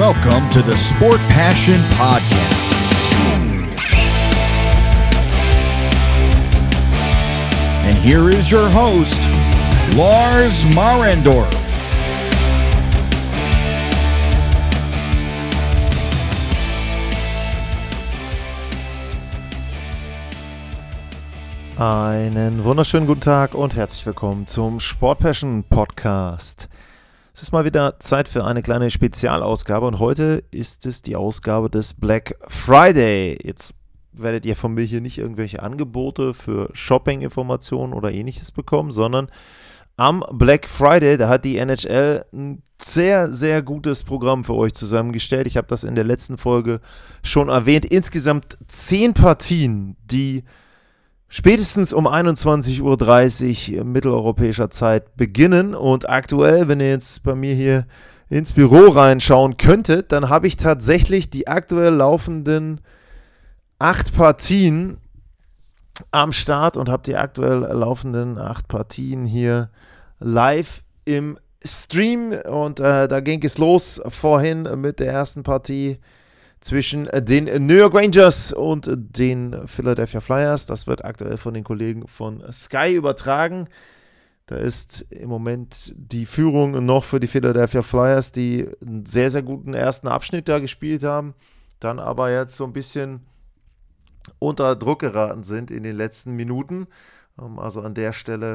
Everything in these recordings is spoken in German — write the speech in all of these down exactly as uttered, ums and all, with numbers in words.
Welcome to the Sport Passion Podcast. And here is your host, Lars Marendorf. Einen wunderschönen guten Tag und herzlich willkommen zum Sport Passion Podcast. Es ist mal wieder Zeit für eine kleine Spezialausgabe und heute ist es die Ausgabe des Black Friday. Jetzt werdet ihr von mir hier nicht irgendwelche Angebote für Shopping-Informationen oder ähnliches bekommen, sondern am Black Friday, da hat die N H L ein sehr, sehr gutes Programm für euch zusammengestellt. Ich habe das in der letzten Folge schon erwähnt. Insgesamt zehn Partien, die spätestens um einundzwanzig Uhr dreißig mitteleuropäischer Zeit beginnen und aktuell, wenn ihr jetzt bei mir hier ins Büro reinschauen könntet, dann habe ich tatsächlich die aktuell laufenden acht Partien am Start und habe die aktuell laufenden acht Partien hier live im Stream und äh, da ging es los vorhin mit der ersten Partie zwischen den New York Rangers und den Philadelphia Flyers. Das wird aktuell von den Kollegen von Sky übertragen. Da ist im Moment die Führung noch für die Philadelphia Flyers, die einen sehr, sehr guten ersten Abschnitt da gespielt haben, dann aber jetzt so ein bisschen unter Druck geraten sind in den letzten Minuten. Also an der Stelle,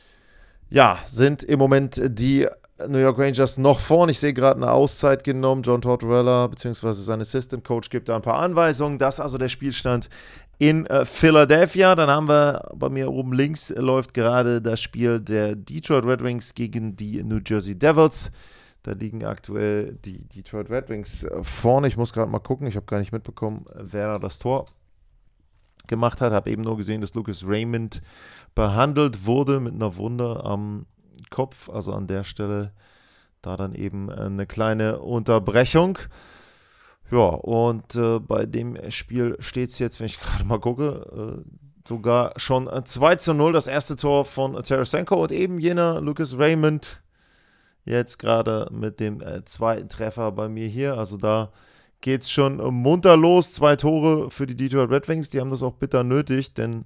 ja, sind im Moment die New York Rangers noch vorne. Ich sehe gerade eine Auszeit genommen. John Tortorella bzw. sein Assistant Coach gibt da ein paar Anweisungen. Das ist also der Spielstand in äh, Philadelphia. Dann haben wir bei mir oben links läuft gerade das Spiel der Detroit Red Wings gegen die New Jersey Devils. Da liegen aktuell die Detroit Red Wings äh, vorne. Ich muss gerade mal gucken. Ich habe gar nicht mitbekommen, wer da das Tor gemacht hat. Habe eben nur gesehen, dass Lucas Raymond behandelt wurde mit einer Wunde am Kopf, also an der Stelle da dann eben eine kleine Unterbrechung. Ja, und äh, bei dem Spiel steht es jetzt, wenn ich gerade mal gucke, äh, sogar schon zwei zu null, das erste Tor von Tarasenko und eben jener Lucas Raymond jetzt gerade mit dem äh, zweiten Treffer bei mir hier, also da geht es schon munter los, zwei Tore für die Detroit Red Wings, die haben das auch bitter nötig, denn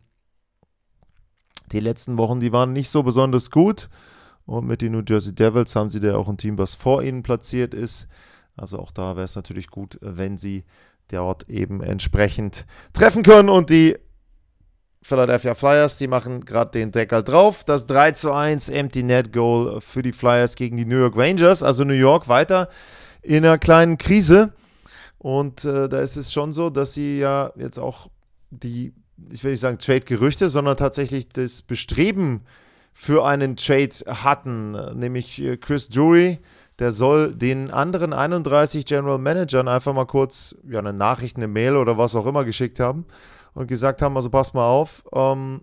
die letzten Wochen, die waren nicht so besonders gut. Und mit den New Jersey Devils haben sie da auch ein Team, was vor ihnen platziert ist. Also auch da wäre es natürlich gut, wenn sie dort eben entsprechend treffen können. Und die Philadelphia Flyers, die machen gerade den Deckel drauf. Das drei zu eins Empty Net Goal für die Flyers gegen die New York Rangers. Also New York weiter in einer kleinen Krise. Und äh, da ist es schon so, dass sie ja jetzt auch die, ich will nicht sagen Trade-Gerüchte, sondern tatsächlich das Bestreben für einen Trade hatten, nämlich Chris Drury, der soll den anderen einunddreißig General Managern einfach mal kurz ja, eine Nachricht, eine Mail oder was auch immer geschickt haben und gesagt haben, also passt mal auf, ähm,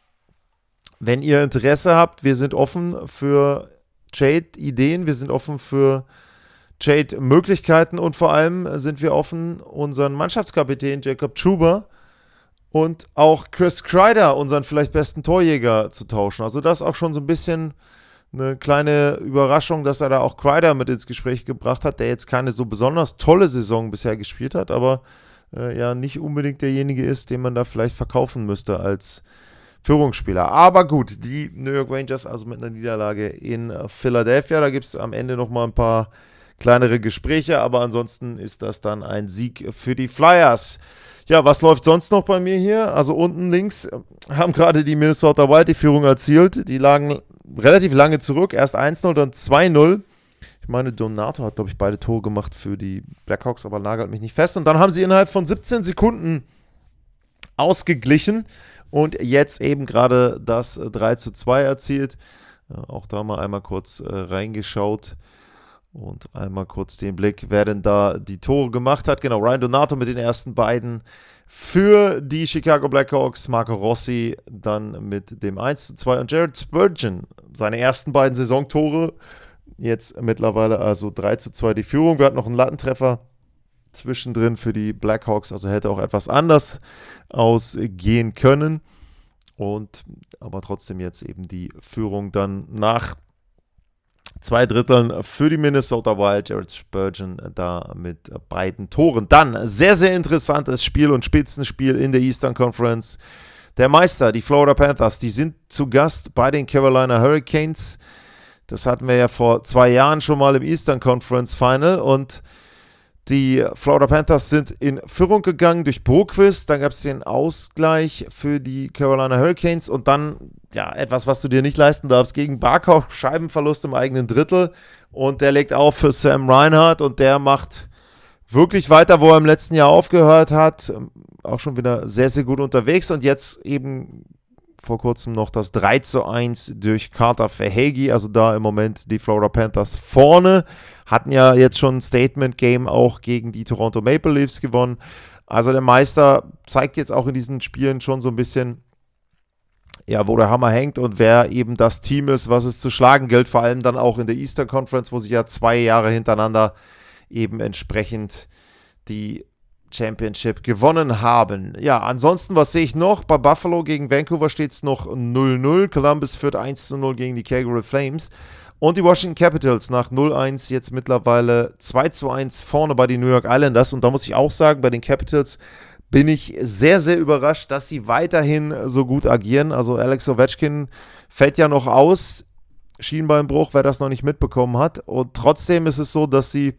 wenn ihr Interesse habt, wir sind offen für Trade-Ideen, wir sind offen für Trade-Möglichkeiten und vor allem sind wir offen, unseren Mannschaftskapitän Jacob Trouba und auch Chris Kreider, unseren vielleicht besten Torjäger, zu tauschen. Also das ist auch schon so ein bisschen eine kleine Überraschung, dass er da auch Kreider mit ins Gespräch gebracht hat, der jetzt keine so besonders tolle Saison bisher gespielt hat, aber äh, ja nicht unbedingt derjenige ist, den man da vielleicht verkaufen müsste als Führungsspieler. Aber gut, die New York Rangers also mit einer Niederlage in Philadelphia. Da gibt es am Ende nochmal ein paar kleinere Gespräche, aber ansonsten ist das dann ein Sieg für die Flyers. Ja, was läuft sonst noch bei mir hier? Also unten links haben gerade die Minnesota Wild die Führung erzielt. Die lagen relativ lange zurück. Erst eins null, dann zwei null. Ich meine, Donato hat, glaube ich, beide Tore gemacht für die Blackhawks, aber nagelt mich nicht fest. Und dann haben sie innerhalb von siebzehn Sekunden ausgeglichen und jetzt eben gerade das drei zu zwei erzielt. Auch da mal einmal kurz äh, reingeschaut. Und einmal kurz den Blick, wer denn da die Tore gemacht hat. Genau, Ryan Donato mit den ersten beiden für die Chicago Blackhawks. Marco Rossi dann mit dem eins zu zwei. Und Jared Spurgeon, seine ersten beiden Saisontore. Jetzt mittlerweile also drei zu zwei die Führung. Wir hatten noch einen Lattentreffer zwischendrin für die Blackhawks. Also hätte auch etwas anders ausgehen können. Und aber trotzdem jetzt eben die Führung dann nach zwei Dritteln für die Minnesota Wild. Jared Spurgeon da mit beiden Toren. Dann sehr, sehr interessantes Spiel und Spitzenspiel in der Eastern Conference. Der Meister, die Florida Panthers, die sind zu Gast bei den Carolina Hurricanes. Das hatten wir ja vor zwei Jahren schon mal im Eastern Conference Final und die Florida Panthers sind in Führung gegangen durch Boquist. Dann gab es den Ausgleich für die Carolina Hurricanes und dann, ja, etwas, was du dir nicht leisten darfst, gegen Barkov, Scheibenverlust im eigenen Drittel und der legt auf für Sam Reinhart und der macht wirklich weiter, wo er im letzten Jahr aufgehört hat. Auch schon wieder sehr, sehr gut unterwegs und jetzt eben vor kurzem noch das drei zu eins durch Carter Verhaeghe, also da im Moment die Florida Panthers vorne, hatten ja jetzt schon ein Statement-Game auch gegen die Toronto Maple Leafs gewonnen. Also der Meister zeigt jetzt auch in diesen Spielen schon so ein bisschen, ja, wo der Hammer hängt und wer eben das Team ist, was es zu schlagen gilt, vor allem dann auch in der Eastern Conference, wo sie ja zwei Jahre hintereinander eben entsprechend die Championship gewonnen haben. Ja, ansonsten, was sehe ich noch? Bei Buffalo gegen Vancouver steht es noch null null. Columbus führt eins zu null gegen die Calgary Flames. Und die Washington Capitals nach null eins jetzt mittlerweile zwei zu eins vorne bei den New York Islanders. Und da muss ich auch sagen, bei den Capitals bin ich sehr, sehr überrascht, dass sie weiterhin so gut agieren. Also Alex Ovechkin fällt ja noch aus. Schienbeinbruch, wer das noch nicht mitbekommen hat. Und trotzdem ist es so, dass sie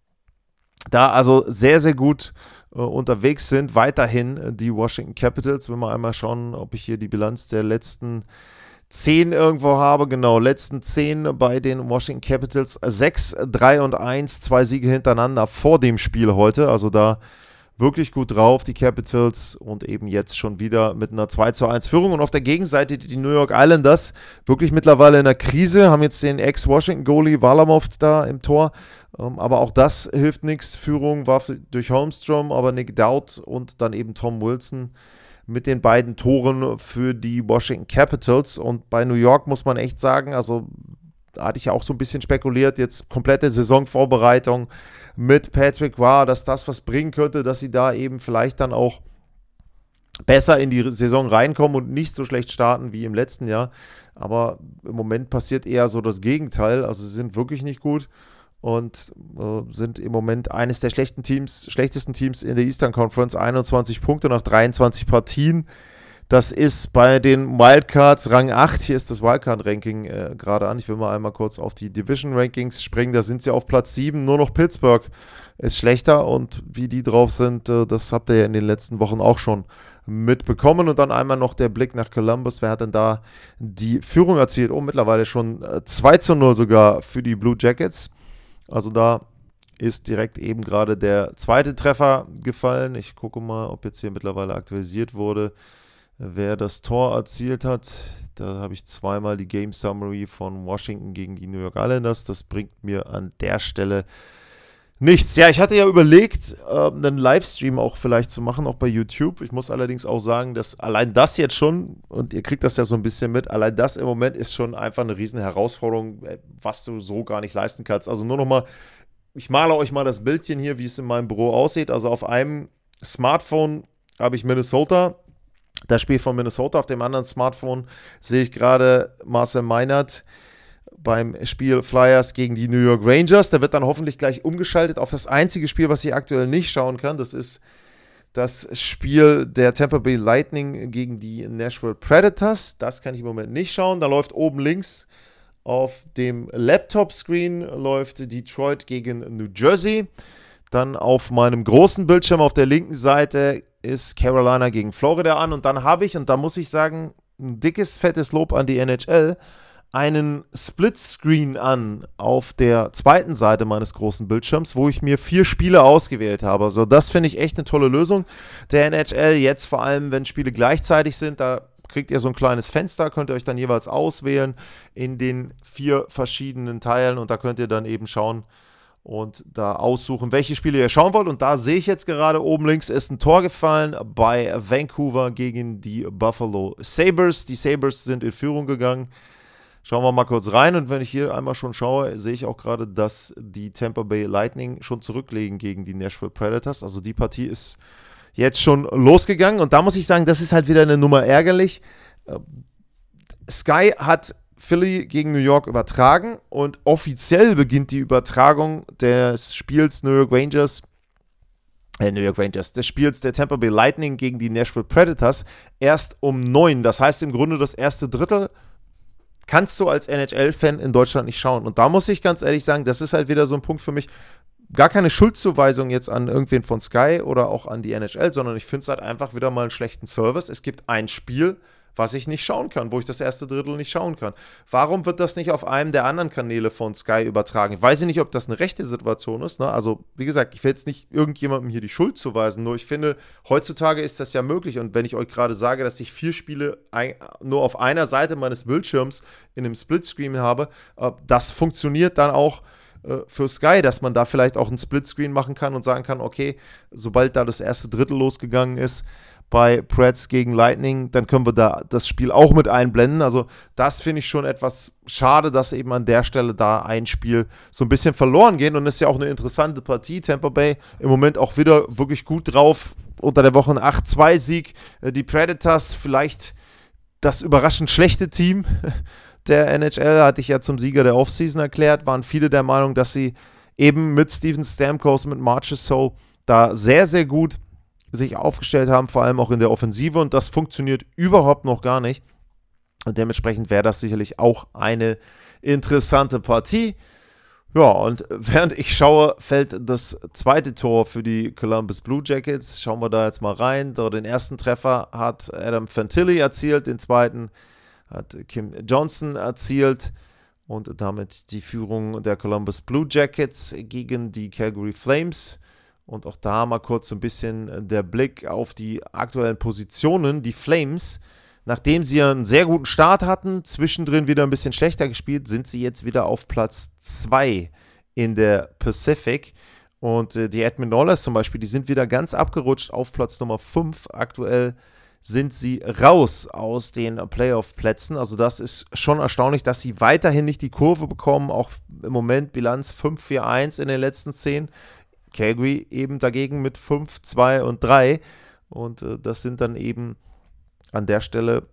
da also sehr, sehr gut äh, unterwegs sind. Weiterhin äh, die Washington Capitals. Wenn wir einmal schauen, ob ich hier die Bilanz der letzten zehn irgendwo habe. Genau, letzten zehn bei den Washington Capitals. sechs, drei und eins, zwei Siege hintereinander vor dem Spiel heute. Also da wirklich gut drauf, die Capitals, und eben jetzt schon wieder mit einer zwei zu eins Führung. Und auf der Gegenseite die New York Islanders, wirklich mittlerweile in der Krise, haben jetzt den Ex-Washington-Goalie Varlamov da im Tor. Ähm, aber auch das hilft nichts. Führung war durch Holmstrom, aber Nick Dowd und dann eben Tom Wilson mit den beiden Toren für die Washington Capitals. Und bei New York muss man echt sagen, also da hatte ich ja auch so ein bisschen spekuliert, jetzt komplette Saisonvorbereitung mit Patrick Roy, dass das was bringen könnte, dass sie da eben vielleicht dann auch besser in die Saison reinkommen und nicht so schlecht starten wie im letzten Jahr. Aber im Moment passiert eher so das Gegenteil. Also sie sind wirklich nicht gut und äh, sind im Moment eines der schlechten Teams, schlechtesten Teams in der Eastern Conference. einundzwanzig Punkte nach dreiundzwanzig Partien. Das ist bei den Wildcards Rang acht. Hier ist das Wildcard-Ranking äh, gerade an. Ich will mal einmal kurz auf die Division-Rankings springen. Da sind sie auf Platz sieben. Nur noch Pittsburgh ist schlechter. Und wie die drauf sind, äh, das habt ihr ja in den letzten Wochen auch schon mitbekommen. Und dann einmal noch der Blick nach Columbus. Wer hat denn da die Führung erzielt? Oh, mittlerweile schon äh, zwei zu null sogar für die Blue Jackets. Also da ist direkt eben gerade der zweite Treffer gefallen. Ich gucke mal, ob jetzt hier mittlerweile aktualisiert wurde, wer das Tor erzielt hat. Da habe ich zweimal die Game Summary von Washington gegen die New York Islanders. Das bringt mir an der Stelle nichts. Ja, ich hatte ja überlegt, äh, einen Livestream auch vielleicht zu machen, auch bei YouTube. Ich muss allerdings auch sagen, dass allein das jetzt schon, und ihr kriegt das ja so ein bisschen mit, allein das im Moment ist schon einfach eine riesen Herausforderung, was du so gar nicht leisten kannst. Also nur noch mal, ich male euch mal das Bildchen hier, wie es in meinem Büro aussieht. Also auf einem Smartphone habe ich Minnesota, das Spiel von Minnesota. Auf dem anderen Smartphone sehe ich gerade Marcel Meinert beim Spiel Flyers gegen die New York Rangers. Der wird dann hoffentlich gleich umgeschaltet auf das einzige Spiel, was ich aktuell nicht schauen kann. Das ist das Spiel der Tampa Bay Lightning gegen die Nashville Predators. Das kann ich im Moment nicht schauen. Da läuft oben links auf dem Laptop-Screen läuft Detroit gegen New Jersey. Dann auf meinem großen Bildschirm auf der linken Seite ist Carolina gegen Florida an. Und dann habe ich, und da muss ich sagen, ein dickes, fettes Lob an die N H L, einen Splitscreen an auf der zweiten Seite meines großen Bildschirms, wo ich mir vier Spiele ausgewählt habe. Also das finde ich echt eine tolle Lösung der N H L. Jetzt vor allem, wenn Spiele gleichzeitig sind, da kriegt ihr so ein kleines Fenster, könnt ihr euch dann jeweils auswählen in den vier verschiedenen Teilen und da könnt ihr dann eben schauen und da aussuchen, welche Spiele ihr schauen wollt. Und da sehe ich jetzt gerade oben links ist ein Tor gefallen bei Vancouver gegen die Buffalo Sabres. Die Sabres sind in Führung gegangen. Schauen wir mal kurz rein und wenn ich hier einmal schon schaue, sehe ich auch gerade, dass die Tampa Bay Lightning schon zurücklegen gegen die Nashville Predators. Also die Partie ist jetzt schon losgegangen und da muss ich sagen, das ist halt wieder eine Nummer ärgerlich. Sky hat Philly gegen New York übertragen und offiziell beginnt die Übertragung des Spiels New York Rangers, äh, New York Rangers, des Spiels der Tampa Bay Lightning gegen die Nashville Predators erst um neun. Das heißt im Grunde, das erste Drittel kannst du als N H L-Fan in Deutschland nicht schauen. Und da muss ich ganz ehrlich sagen, das ist halt wieder so ein Punkt für mich, gar keine Schuldzuweisung jetzt an irgendwen von Sky oder auch an die N H L, sondern ich finde es halt einfach wieder mal einen schlechten Service. Es gibt ein Spiel, was ich nicht schauen kann, wo ich das erste Drittel nicht schauen kann. Warum wird das nicht auf einem der anderen Kanäle von Sky übertragen? Ich weiß nicht, ob das eine rechte Situation ist. Ne? Also, wie gesagt, ich will jetzt nicht irgendjemandem hier die Schuld zuweisen, nur ich finde, heutzutage ist das ja möglich. Und wenn ich euch gerade sage, dass ich vier Spiele ein, nur auf einer Seite meines Bildschirms in einem Splitscreen habe, äh, das funktioniert dann auch äh, für Sky, dass man da vielleicht auch einen Splitscreen machen kann und sagen kann, okay, sobald da das erste Drittel losgegangen ist, bei Preds gegen Lightning, dann können wir da das Spiel auch mit einblenden. Also das finde ich schon etwas schade, dass eben an der Stelle da ein Spiel so ein bisschen verloren geht. Und es ist ja auch eine interessante Partie. Tampa Bay im Moment auch wieder wirklich gut drauf. Unter der Woche ein acht zwei Sieg. Die Predators vielleicht das überraschend schlechte Team der N H L, hatte ich ja zum Sieger der Offseason erklärt. Waren viele der Meinung, dass sie eben mit Steven Stamkos, mit Marchessault da sehr, sehr gut sich aufgestellt haben, vor allem auch in der Offensive, und das funktioniert überhaupt noch gar nicht. Und dementsprechend wäre das sicherlich auch eine interessante Partie. Ja, und während ich schaue, fällt das zweite Tor für die Columbus Blue Jackets. Schauen wir da jetzt mal rein. Da den ersten Treffer hat Adam Fantilli erzielt, den zweiten hat Kim Johnson erzielt und damit die Führung der Columbus Blue Jackets gegen die Calgary Flames. Und auch da mal kurz so ein bisschen der Blick auf die aktuellen Positionen. Die Flames, nachdem sie einen sehr guten Start hatten, zwischendrin wieder ein bisschen schlechter gespielt, sind sie jetzt wieder auf Platz zwei in der Pacific. Und äh, die Edmonton Oilers zum Beispiel, die sind wieder ganz abgerutscht auf Platz Nummer fünf. Aktuell sind sie raus aus den Playoff-Plätzen. Also das ist schon erstaunlich, dass sie weiterhin nicht die Kurve bekommen. Auch im Moment Bilanz fünf vier eins in den letzten zehn. Calgary eben dagegen mit fünf, zwei und drei. Und äh, das sind dann eben an der Stelle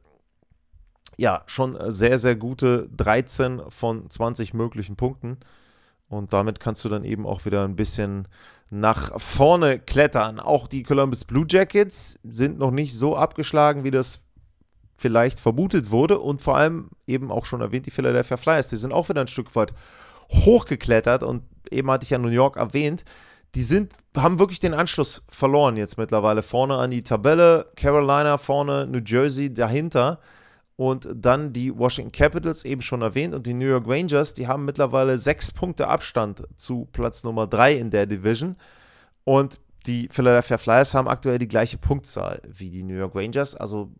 ja schon sehr, sehr gute dreizehn von zwanzig möglichen Punkten. Und damit kannst du dann eben auch wieder ein bisschen nach vorne klettern. Auch die Columbus Blue Jackets sind noch nicht so abgeschlagen, wie das vielleicht vermutet wurde. Und vor allem eben auch schon erwähnt, die Philadelphia Flyers, die sind auch wieder ein Stück weit hochgeklettert. Und eben hatte ich ja New York erwähnt. Die sind, haben wirklich den Anschluss verloren jetzt mittlerweile. Vorne an die Tabelle, Carolina vorne, New Jersey dahinter und dann die Washington Capitals, eben schon erwähnt, und die New York Rangers, die haben mittlerweile sechs Punkte Abstand zu Platz Nummer drei in der Division, und die Philadelphia Flyers haben aktuell die gleiche Punktzahl wie die New York Rangers, also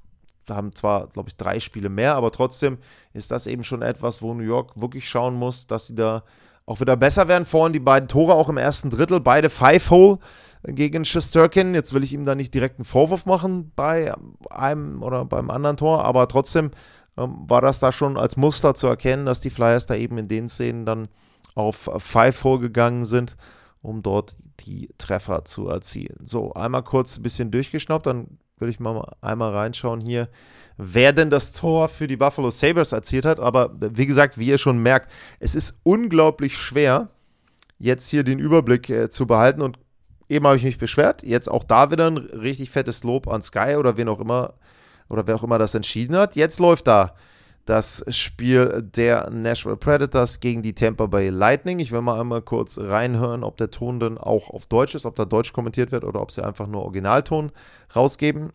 da haben zwar, glaube ich, drei Spiele mehr, aber trotzdem ist das eben schon etwas, wo New York wirklich schauen muss, dass sie da auch wieder besser werden. Vorhin die beiden Tore auch im ersten Drittel, beide Five-Hole gegen Shesterkin. Jetzt will ich ihm da nicht direkt einen Vorwurf machen bei einem oder beim anderen Tor, aber trotzdem ähm, war das da schon als Muster zu erkennen, dass die Flyers da eben in den Szenen dann auf Five-Hole gegangen sind, um dort die Treffer zu erzielen. So, einmal kurz ein bisschen durchgeschnappt, dann will ich mal einmal reinschauen hier, wer denn das Tor für die Buffalo Sabres erzielt hat. Aber wie gesagt, wie ihr schon merkt, es ist unglaublich schwer, jetzt hier den Überblick äh, zu behalten. Und eben habe ich mich beschwert. Jetzt auch da wieder ein richtig fettes Lob an Sky oder wen auch immer, oder wer auch immer das entschieden hat. Jetzt läuft da das Spiel der Nashville Predators gegen die Tampa Bay Lightning. Ich will mal einmal kurz reinhören, ob der Ton dann auch auf Deutsch ist, ob da Deutsch kommentiert wird oder ob sie einfach nur Originalton rausgeben.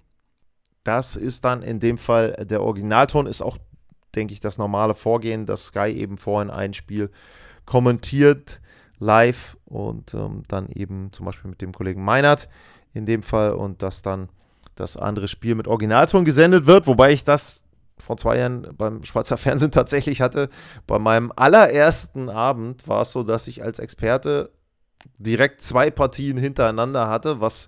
Das ist dann in dem Fall der Originalton, ist auch, denke ich, das normale Vorgehen, dass Sky eben vorhin ein Spiel kommentiert, live, und ähm, dann eben zum Beispiel mit dem Kollegen Meinert in dem Fall, und dass dann das andere Spiel mit Originalton gesendet wird, wobei ich das vor zwei Jahren beim Schweizer Fernsehen tatsächlich hatte. Bei meinem allerersten Abend war es so, dass ich als Experte direkt zwei Partien hintereinander hatte, was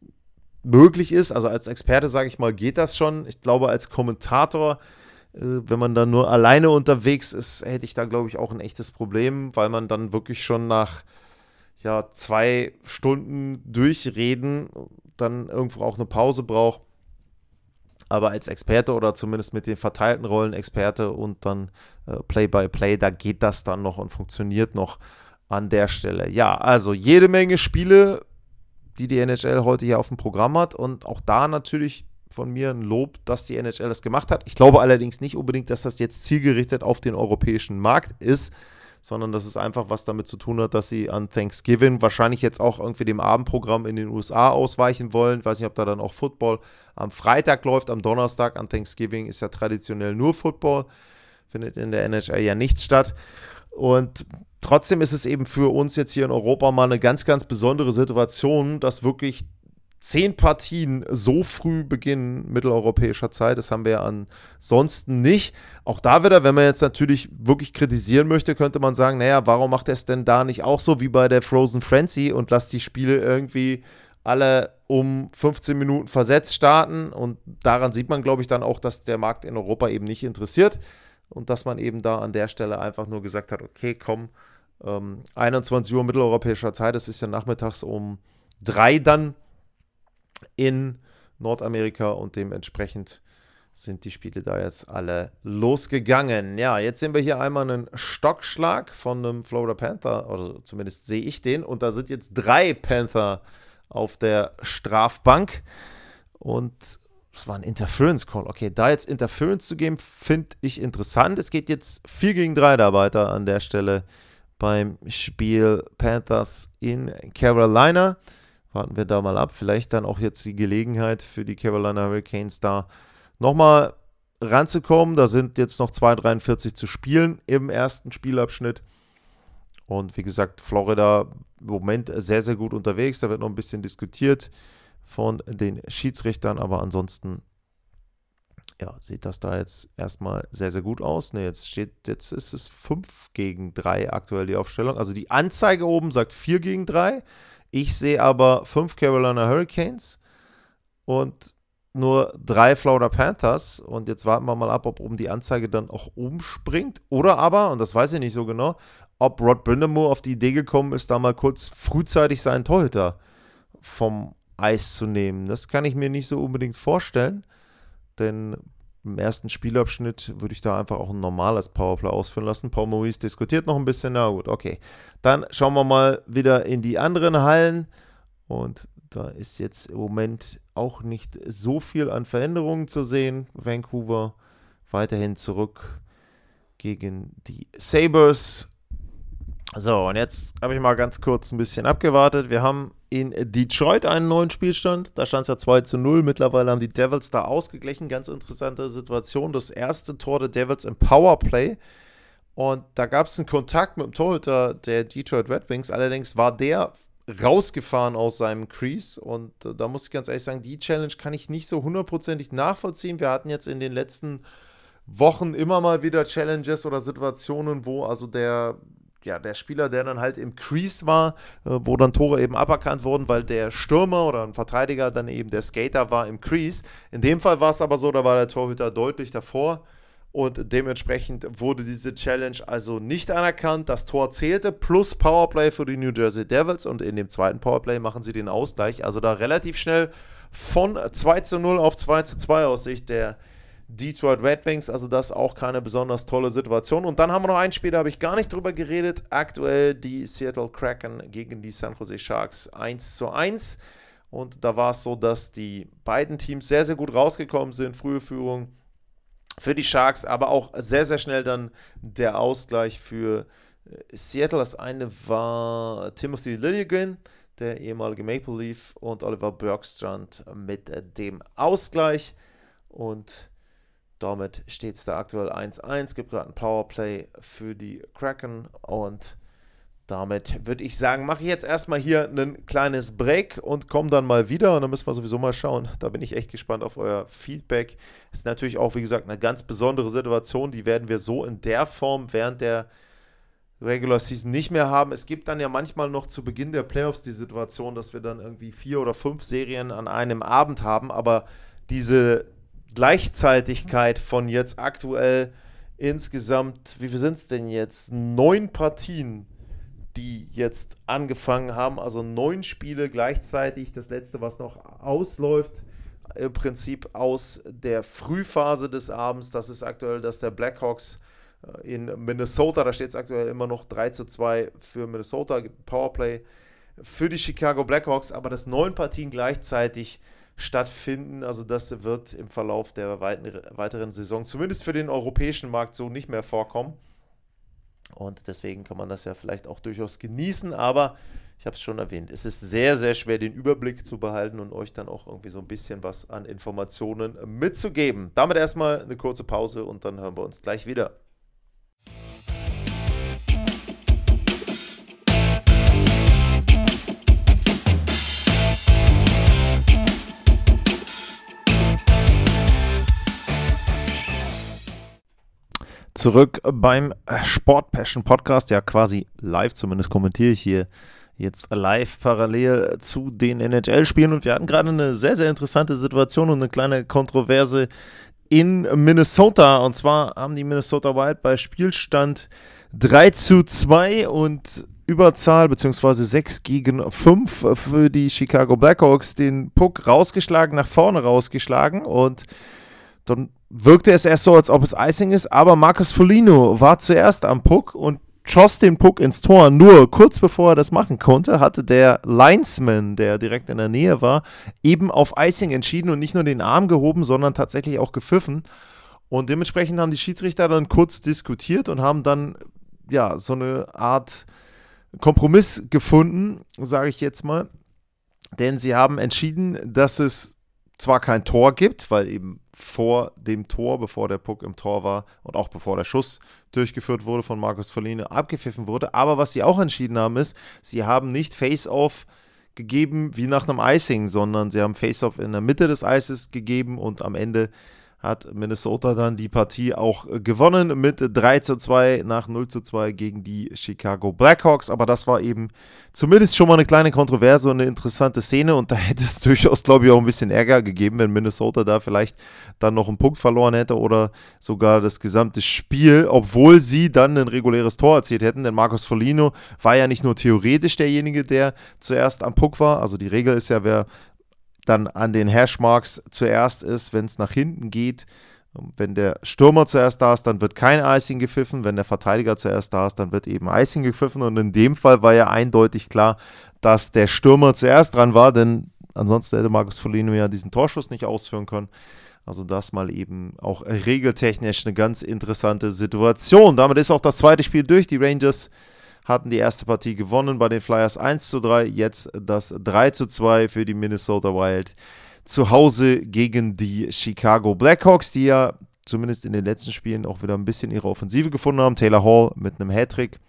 möglich ist. Also als Experte, sage ich mal, geht das schon. Ich glaube, als Kommentator, äh, wenn man dann nur alleine unterwegs ist, hätte ich da, glaube ich, auch ein echtes Problem, weil man dann wirklich schon nach ja, zwei Stunden durchreden dann irgendwo auch eine Pause braucht. Aber als Experte oder zumindest mit den verteilten Rollen Experte und dann äh, Play-by-Play, da geht das dann noch und funktioniert noch an der Stelle. Ja, also jede Menge Spiele, die die N H L heute hier auf dem Programm hat und auch da natürlich von mir ein Lob, dass die N H L das gemacht hat. Ich glaube allerdings nicht unbedingt, dass das jetzt zielgerichtet auf den europäischen Markt ist, sondern dass es einfach was damit zu tun hat, dass sie an Thanksgiving wahrscheinlich jetzt auch irgendwie dem Abendprogramm in den U S A ausweichen wollen. Ich weiß nicht, ob da dann auch Football am Freitag läuft, am Donnerstag an Thanksgiving ist ja traditionell nur Football, findet in der N H L ja nichts statt. Und trotzdem ist es eben für uns jetzt hier in Europa mal eine ganz, ganz besondere Situation, dass wirklich zehn Partien so früh beginnen mitteleuropäischer Zeit. Das haben wir ja ansonsten nicht. Auch da wieder, wenn man jetzt natürlich wirklich kritisieren möchte, könnte man sagen, naja, warum macht er es denn da nicht auch so wie bei der Frozen Frenzy und lasst die Spiele irgendwie alle um fünfzehn Minuten versetzt starten? Und daran sieht man, glaube ich, dann auch, dass der Markt in Europa eben nicht interessiert und dass man eben da an der Stelle einfach nur gesagt hat, okay, komm, ähm, einundzwanzig Uhr mitteleuropäischer Zeit, das ist ja nachmittags um drei dann in Nordamerika und dementsprechend sind die Spiele da jetzt alle losgegangen. Ja, jetzt sehen wir hier einmal einen Stockschlag von einem Florida Panther, oder zumindest sehe ich den, und da sind jetzt drei Panther auf der Strafbank und es war ein Interference Call. Okay, da jetzt Interference zu geben, finde ich interessant. Es geht jetzt vier gegen drei da weiter an der Stelle beim Spiel Panthers in Carolina. Warten wir da mal ab. Vielleicht dann auch jetzt die Gelegenheit für die Carolina Hurricanes da nochmal ranzukommen. Da sind jetzt noch zwei dreiundvierzig zu spielen im ersten Spielabschnitt. Und wie gesagt, Florida im Moment sehr, sehr gut unterwegs. Da wird noch ein bisschen diskutiert von den Schiedsrichtern. Aber ansonsten ja, sieht das da jetzt erstmal sehr, sehr gut aus. Ne, jetzt steht, jetzt ist es fünf gegen drei aktuell die Aufstellung. Also die Anzeige oben sagt vier gegen drei. Ich sehe aber fünf Carolina Hurricanes und nur drei Florida Panthers. Und jetzt warten wir mal ab, ob oben die Anzeige dann auch umspringt. Oder aber, und das weiß ich nicht so genau, ob Rod Brind'Amour auf die Idee gekommen ist, da mal kurz frühzeitig seinen Torhüter vom Eis zu nehmen. Das kann ich mir nicht so unbedingt vorstellen, denn im ersten Spielabschnitt würde ich da einfach auch ein normales Powerplay ausführen lassen. Paul Maurice diskutiert noch ein bisschen. Na gut, okay. Dann schauen wir mal wieder in die anderen Hallen. Und da ist jetzt im Moment auch nicht so viel an Veränderungen zu sehen. Vancouver weiterhin zurück gegen die Sabres. So, und jetzt habe ich mal ganz kurz ein bisschen abgewartet. Wir haben in Detroit einen neuen Spielstand. Da stand es ja zwei zu null. Mittlerweile haben die Devils da ausgeglichen. Ganz interessante Situation. Das erste Tor der Devils im Powerplay. Und da gab es einen Kontakt mit dem Torhüter der Detroit Red Wings. Allerdings war der rausgefahren aus seinem Crease. Und äh, da muss ich ganz ehrlich sagen, die Challenge kann ich nicht so hundertprozentig nachvollziehen. Wir hatten jetzt in den letzten Wochen immer mal wieder Challenges oder Situationen, wo also der ja, der Spieler, der dann halt im Crease war, äh, wo dann Tore eben aberkannt wurden, weil der Stürmer oder ein Verteidiger dann eben der Skater war im Crease. In dem Fall war es aber so, da war der Torhüter deutlich davor und dementsprechend wurde diese Challenge also nicht anerkannt. Das Tor zählte plus Powerplay für die New Jersey Devils und in dem zweiten Powerplay machen sie den Ausgleich. Also da relativ schnell von zwei zu null auf zwei zu zwei aus Sicht der Detroit Red Wings, also das auch keine besonders tolle Situation. Und dann haben wir noch ein Spiel, da habe ich gar nicht drüber geredet. Aktuell die Seattle Kraken gegen die San Jose Sharks eins zu eins. Und da war es so, dass die beiden Teams sehr, sehr gut rausgekommen sind. Frühe Führung für die Sharks, aber auch sehr, sehr schnell dann der Ausgleich für Seattle. Das eine war Timothy Liljegren, der ehemalige Maple Leaf, und Oliver Bjorkstrand mit dem Ausgleich. Und damit steht es da aktuell eins eins. Es gibt gerade ein Powerplay für die Kraken. Und damit würde ich sagen, mache ich jetzt erstmal hier ein kleines Break und komme dann mal wieder. Und dann müssen wir sowieso mal schauen. Da bin ich echt gespannt auf euer Feedback. Ist natürlich auch, wie gesagt, eine ganz besondere Situation. Die werden wir so in der Form während der Regular Season nicht mehr haben. Es gibt dann ja manchmal noch zu Beginn der Playoffs die Situation, dass wir dann irgendwie vier oder fünf Serien an einem Abend haben. Aber diese Gleichzeitigkeit von jetzt aktuell insgesamt, wie viel sind es denn jetzt? Neun Partien, die jetzt angefangen haben, also neun Spiele gleichzeitig. Das letzte, was noch ausläuft im Prinzip aus der Frühphase des Abends. Das ist aktuell das der Blackhawks in Minnesota. Da steht es aktuell immer noch drei zu zwei für Minnesota. Powerplay für die Chicago Blackhawks, aber dass neun Partien gleichzeitig stattfinden, also das wird im Verlauf der weiteren Saison, zumindest für den europäischen Markt, so nicht mehr vorkommen. Und deswegen kann man das ja vielleicht auch durchaus genießen, aber ich habe es schon erwähnt, es ist sehr, sehr schwer, den Überblick zu behalten und euch dann auch irgendwie so ein bisschen was an Informationen mitzugeben. Damit erstmal eine kurze Pause und dann hören wir uns gleich wieder. Zurück beim Sport Passion Podcast, ja quasi live, zumindest kommentiere ich hier jetzt live parallel zu den N H L-Spielen und wir hatten gerade eine sehr, sehr interessante Situation und eine kleine Kontroverse in Minnesota und zwar haben die Minnesota Wild bei Spielstand drei zu zwei und Überzahl bzw. sechs gegen fünf für die Chicago Blackhawks den Puck rausgeschlagen, nach vorne rausgeschlagen und dann wirkte es erst so, als ob es Icing ist, aber Marcus Foligno war zuerst am Puck und schoss den Puck ins Tor. Nur kurz bevor er das machen konnte, hatte der Linesman, der direkt in der Nähe war, eben auf Icing entschieden und nicht nur den Arm gehoben, sondern tatsächlich auch gepfiffen. Und dementsprechend haben die Schiedsrichter dann kurz diskutiert und haben dann ja so eine Art Kompromiss gefunden, sage ich jetzt mal. Denn sie haben entschieden, dass es zwar kein Tor gibt, weil eben vor dem Tor, bevor der Puck im Tor war und auch bevor der Schuss durchgeführt wurde von Marcus Foligno, abgepfiffen wurde. Aber was sie auch entschieden haben ist, sie haben nicht Face-Off gegeben wie nach einem Icing, sondern sie haben Face-Off in der Mitte des Eises gegeben und am Ende hat Minnesota dann die Partie auch gewonnen mit drei zu zwei nach null zu zwei gegen die Chicago Blackhawks. Aber das war eben zumindest schon mal eine kleine Kontroverse und eine interessante Szene. Und da hätte es durchaus, glaube ich, auch ein bisschen Ärger gegeben, wenn Minnesota da vielleicht dann noch einen Punkt verloren hätte oder sogar das gesamte Spiel, obwohl sie dann ein reguläres Tor erzielt hätten. Denn Marcus Foligno war ja nicht nur theoretisch derjenige, der zuerst am Puck war. Also die Regel ist ja, wer dann an den Hashmarks zuerst ist, wenn es nach hinten geht. Wenn der Stürmer zuerst da ist, dann wird kein Icing gepfiffen. Wenn der Verteidiger zuerst da ist, dann wird eben Icing gepfiffen. Und in dem Fall war ja eindeutig klar, dass der Stürmer zuerst dran war, denn ansonsten hätte Marcus Foligno ja diesen Torschuss nicht ausführen können. Also das mal eben auch regeltechnisch eine ganz interessante Situation. Damit ist auch das zweite Spiel durch. Die Rangers hatten die erste Partie gewonnen bei den Flyers eins zu drei, jetzt das drei zu zwei für die Minnesota Wild zu Hause gegen die Chicago Blackhawks, die ja zumindest in den letzten Spielen auch wieder ein bisschen ihre Offensive gefunden haben. Taylor Hall mit einem Hattrick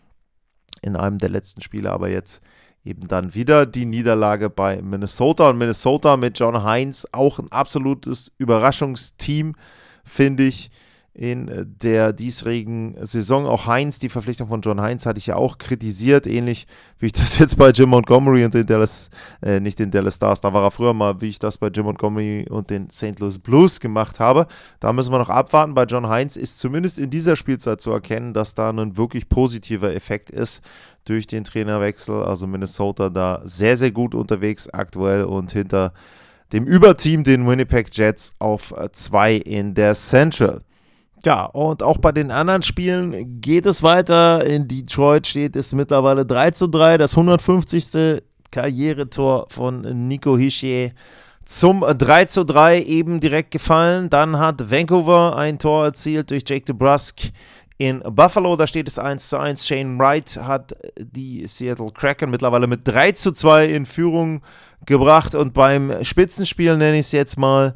in einem der letzten Spiele, aber jetzt eben dann wieder die Niederlage bei Minnesota und Minnesota mit John Hines, auch ein absolutes Überraschungsteam, finde ich, in der diesjährigen Saison. Auch Hines, die Verpflichtung von John Hines hatte ich ja auch kritisiert, ähnlich wie ich das jetzt bei Jim Montgomery und den Dallas, äh, nicht den Dallas Stars, da war er früher mal, wie ich das bei Jim Montgomery und den Saint Louis Blues gemacht habe. Da müssen wir noch abwarten. Bei John Hines ist zumindest in dieser Spielzeit zu erkennen, dass da ein wirklich positiver Effekt ist durch den Trainerwechsel. Also Minnesota da sehr, sehr gut unterwegs aktuell und hinter dem Überteam, den Winnipeg Jets, auf zwei in der Central. Ja, und auch bei den anderen Spielen geht es weiter. In Detroit steht es mittlerweile drei zu drei, das hundertfünfzigste Karrieretor von Nico Hischier zum drei zu drei eben direkt gefallen. Dann hat Vancouver ein Tor erzielt durch Jake DeBrusk in Buffalo. Da steht es eins zu eins. Shane Wright hat die Seattle Kraken mittlerweile mit drei zu zwei in Führung gebracht. Und beim Spitzenspiel, nenne ich es jetzt mal,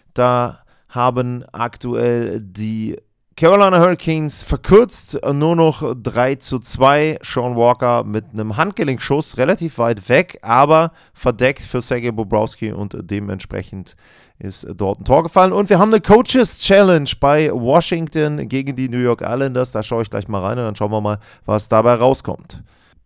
da haben aktuell die Carolina Hurricanes verkürzt, nur noch drei zu zwei. Sean Walker mit einem Handgelenkschuss relativ weit weg, aber verdeckt für Sergei Bobrovsky und dementsprechend ist dort ein Tor gefallen. Und wir haben eine Coaches Challenge bei Washington gegen die New York Islanders. Da schaue ich gleich mal rein und dann schauen wir mal, was dabei rauskommt.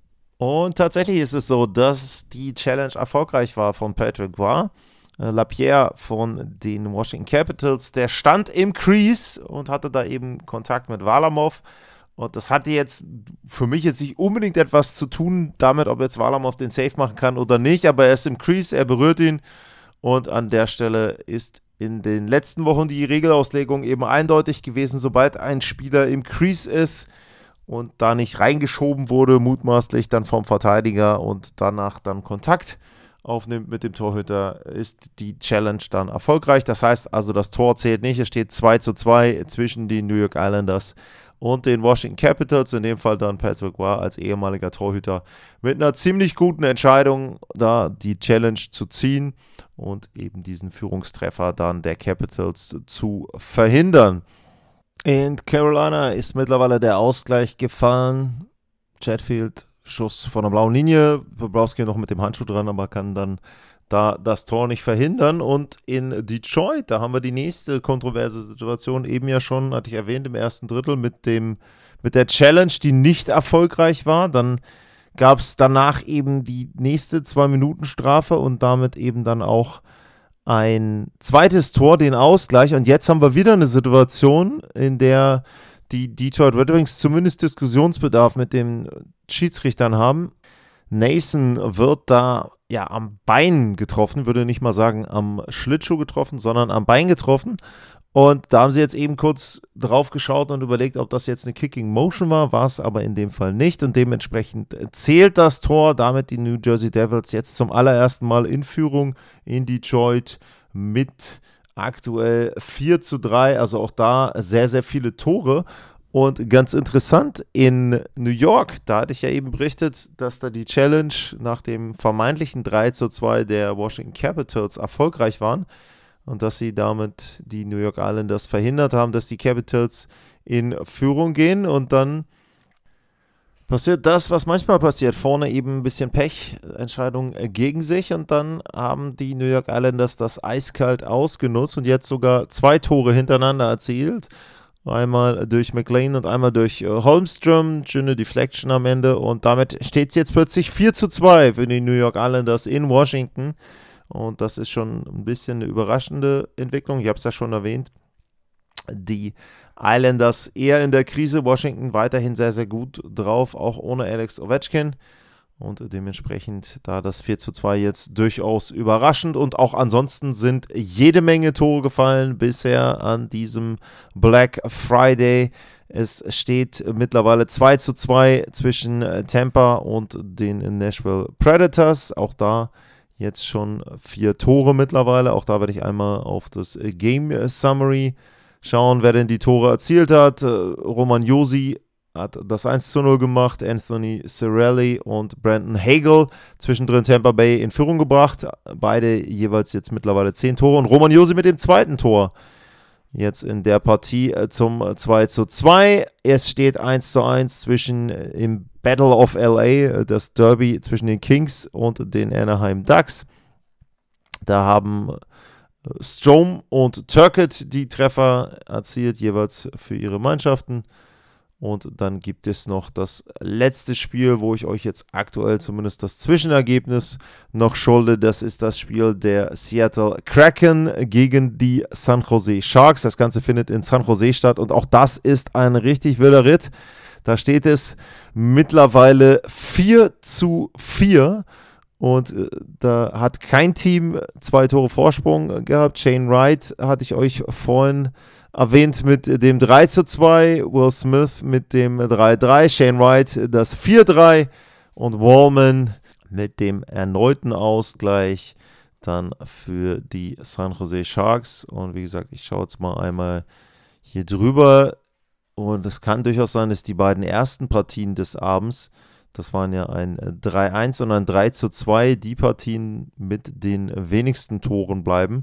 Und tatsächlich ist es so, dass die Challenge erfolgreich war von Patrick Roy. Lapierre von den Washington Capitals, der stand im Crease und hatte da eben Kontakt mit Varlamov. Und das hatte jetzt für mich jetzt nicht unbedingt etwas zu tun damit, ob jetzt Varlamov den Save machen kann oder nicht, aber er ist im Crease, er berührt ihn Und an der Stelle ist in den letzten Wochen die Regelauslegung eben eindeutig gewesen, sobald ein Spieler im Crease ist und da nicht reingeschoben wurde, mutmaßlich dann vom Verteidiger und danach dann Kontakt aufnimmt mit dem Torhüter, ist die Challenge dann erfolgreich. Das heißt also, das Tor zählt nicht. Es steht zwei zu zwei zwischen den New York Islanders und den Washington Capitals. In dem Fall dann Patrick Roy als ehemaliger Torhüter mit einer ziemlich guten Entscheidung, da die Challenge zu ziehen und eben diesen Führungstreffer dann der Capitals zu verhindern. In Carolina ist mittlerweile der Ausgleich gefallen. Chatfield, Schuss von der blauen Linie. Bobrovsky noch mit dem Handschuh dran, aber kann dann da das Tor nicht verhindern. Und in Detroit, da haben wir die nächste kontroverse Situation, eben ja schon, hatte ich erwähnt, im ersten Drittel mit dem mit der Challenge, die nicht erfolgreich war. Dann gab es danach eben die nächste zwei-Minuten-Strafe und damit eben dann auch ein zweites Tor, den Ausgleich. Und jetzt haben wir wieder eine Situation, in der die Detroit Red Wings zumindest Diskussionsbedarf mit den Schiedsrichtern haben. Nason wird da ja am Bein getroffen, würde nicht mal sagen am Schlittschuh getroffen, sondern am Bein getroffen. Und da haben sie jetzt eben kurz drauf geschaut und überlegt, ob das jetzt eine Kicking Motion war, war es aber in dem Fall nicht. Und dementsprechend zählt das Tor, damit die New Jersey Devils jetzt zum allerersten Mal in Führung in Detroit mit aktuell vier zu drei, also auch da sehr, sehr viele Tore. Und ganz interessant, in New York, da hatte ich ja eben berichtet, dass da die Challenge nach dem vermeintlichen drei zu zwei der Washington Capitals erfolgreich waren und dass sie damit die New York Islanders verhindert haben, dass die Capitals in Führung gehen. Und dann passiert das, was manchmal passiert. Vorne eben ein bisschen Pech, Entscheidung gegen sich und dann haben die New York Islanders das eiskalt ausgenutzt und jetzt sogar zwei Tore hintereinander erzielt. Einmal durch McLean und einmal durch äh, Holmstrom. Schöne Deflection am Ende und damit steht es jetzt plötzlich vier zu zwei für die New York Islanders in Washington. Und das ist schon ein bisschen eine überraschende Entwicklung. Ich habe es ja schon erwähnt. Die Islanders eher in der Krise, Washington weiterhin sehr, sehr gut drauf, auch ohne Alex Ovechkin. Und dementsprechend da das vier zu zwei jetzt durchaus überraschend. Und auch ansonsten sind jede Menge Tore gefallen bisher an diesem Black Friday. Es steht mittlerweile zwei zu zwei zwischen Tampa und den Nashville Predators. Auch da jetzt schon vier Tore mittlerweile. Auch da werde ich einmal auf das Game Summary schauen, wer denn die Tore erzielt hat. Roman Josi hat das eins zu null gemacht, Anthony Cirelli und Brandon Hagel zwischendrin Tampa Bay in Führung gebracht. Beide jeweils jetzt mittlerweile zehn Tore und Roman Josi mit dem zweiten Tor jetzt in der Partie zum zwei zu zwei. Es steht eins zu eins zwischen im Battle of L A, das Derby zwischen den Kings und den Anaheim Ducks. Da haben Strome und Turcotte die Treffer erzielt, jeweils für ihre Mannschaften. Und dann gibt es noch das letzte Spiel, wo ich euch jetzt aktuell zumindest das Zwischenergebnis noch schulde. Das ist das Spiel der Seattle Kraken gegen die San Jose Sharks. Das Ganze findet in San Jose statt und auch das ist ein richtig wilder Ritt. Da steht es mittlerweile vier zu vier. Und äh, da hat kein Team zwei Tore Vorsprung gehabt. Shane Wright hatte ich euch vorhin erwähnt mit dem drei zu zwei, Will Smith mit dem drei zu drei, Shane Wright das vier zu drei und Wallman mit dem erneuten Ausgleich dann für die San Jose Sharks. Und wie gesagt, ich schaue jetzt mal einmal hier drüber und es kann durchaus sein, dass die beiden ersten Partien des Abends, das waren ja ein drei zu eins und ein drei zu zwei, die Partien mit den wenigsten Toren bleiben.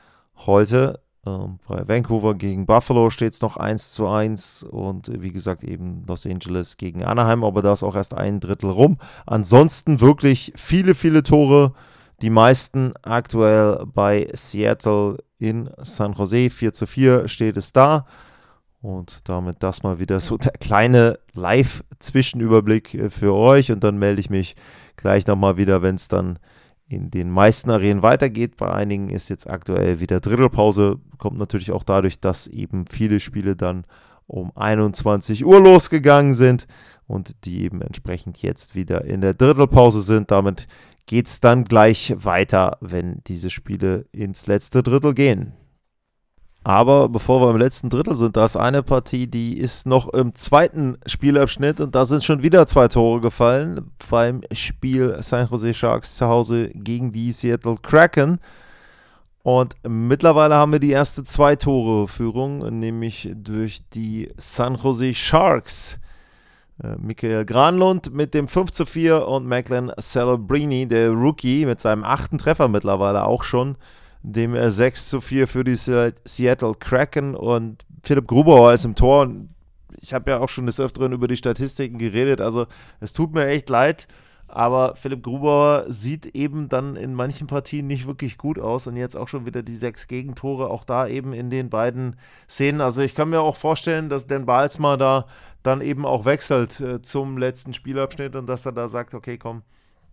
Heute ähm, bei Vancouver gegen Buffalo steht es noch eins zu eins und wie gesagt eben Los Angeles gegen Anaheim, aber da ist auch erst ein Drittel rum. Ansonsten wirklich viele, viele Tore, die meisten aktuell bei Seattle in San Jose. vier zu vier steht es da. Und damit das mal wieder so der kleine Live-Zwischenüberblick für euch. Und dann melde ich mich gleich nochmal wieder, wenn es dann in den meisten Arenen weitergeht. Bei einigen ist jetzt aktuell wieder Drittelpause. Kommt natürlich auch dadurch, dass eben viele Spiele dann um einundzwanzig Uhr losgegangen sind und die eben entsprechend jetzt wieder in der Drittelpause sind. Damit geht es dann gleich weiter, wenn diese Spiele ins letzte Drittel gehen. Aber bevor wir im letzten Drittel sind, da ist eine Partie, die ist noch im zweiten Spielabschnitt und da sind schon wieder zwei Tore gefallen beim Spiel San Jose Sharks zu Hause gegen die Seattle Kraken. Und mittlerweile haben wir die erste Zwei-Tore-Führung, nämlich durch die San Jose Sharks. Äh, Mikael Granlund mit dem fünf zu vier und Macklin Celebrini, der Rookie, mit seinem achten Treffer mittlerweile auch schon, dem äh, sechs zu vier für die Se- Seattle Kraken, und Philipp Grubauer ist im Tor. Und ich habe ja auch schon des Öfteren über die Statistiken geredet, also es tut mir echt leid, aber Philipp Grubauer sieht eben dann in manchen Partien nicht wirklich gut aus und jetzt auch schon wieder die sechs Gegentore, auch da eben in den beiden Szenen. Also ich kann mir auch vorstellen, dass Dan Baalsma da dann eben auch wechselt äh, zum letzten Spielabschnitt und dass er da sagt, okay, komm,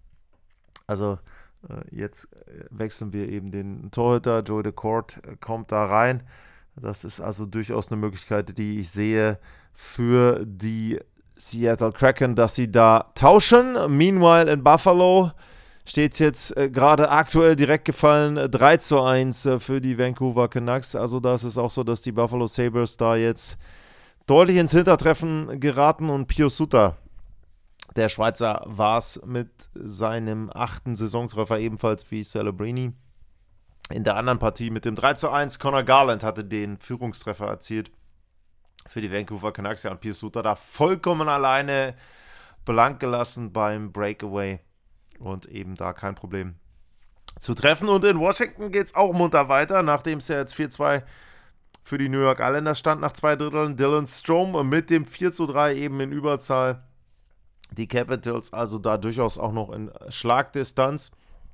also äh, jetzt wechseln wir eben den Torhüter, Joey Decourt äh, kommt da rein. Das ist also durchaus eine Möglichkeit, die ich sehe für die Seattle Kraken, dass sie da tauschen. Meanwhile in Buffalo steht es jetzt äh, gerade aktuell direkt gefallen, äh, drei zu eins äh, für die Vancouver Canucks. Also da ist es auch so, dass die Buffalo Sabres da jetzt deutlich ins Hintertreffen geraten und Pio Suter, der Schweizer, war es mit seinem achten Saisontreffer ebenfalls wie Celebrini. In der anderen Partie mit dem drei zu eins, Connor Garland hatte den Führungstreffer erzielt für die Vancouver Canucks. Ja, und Pio Suter da vollkommen alleine blank gelassen beim Breakaway und eben da kein Problem zu treffen. Und in Washington geht es auch munter weiter, nachdem es ja jetzt vier zwei für die New York Islanders stand nach zwei Dritteln. Dylan Strome mit dem vier zu drei eben in Überzahl. Die Capitals also da durchaus auch noch in Schlagdistanz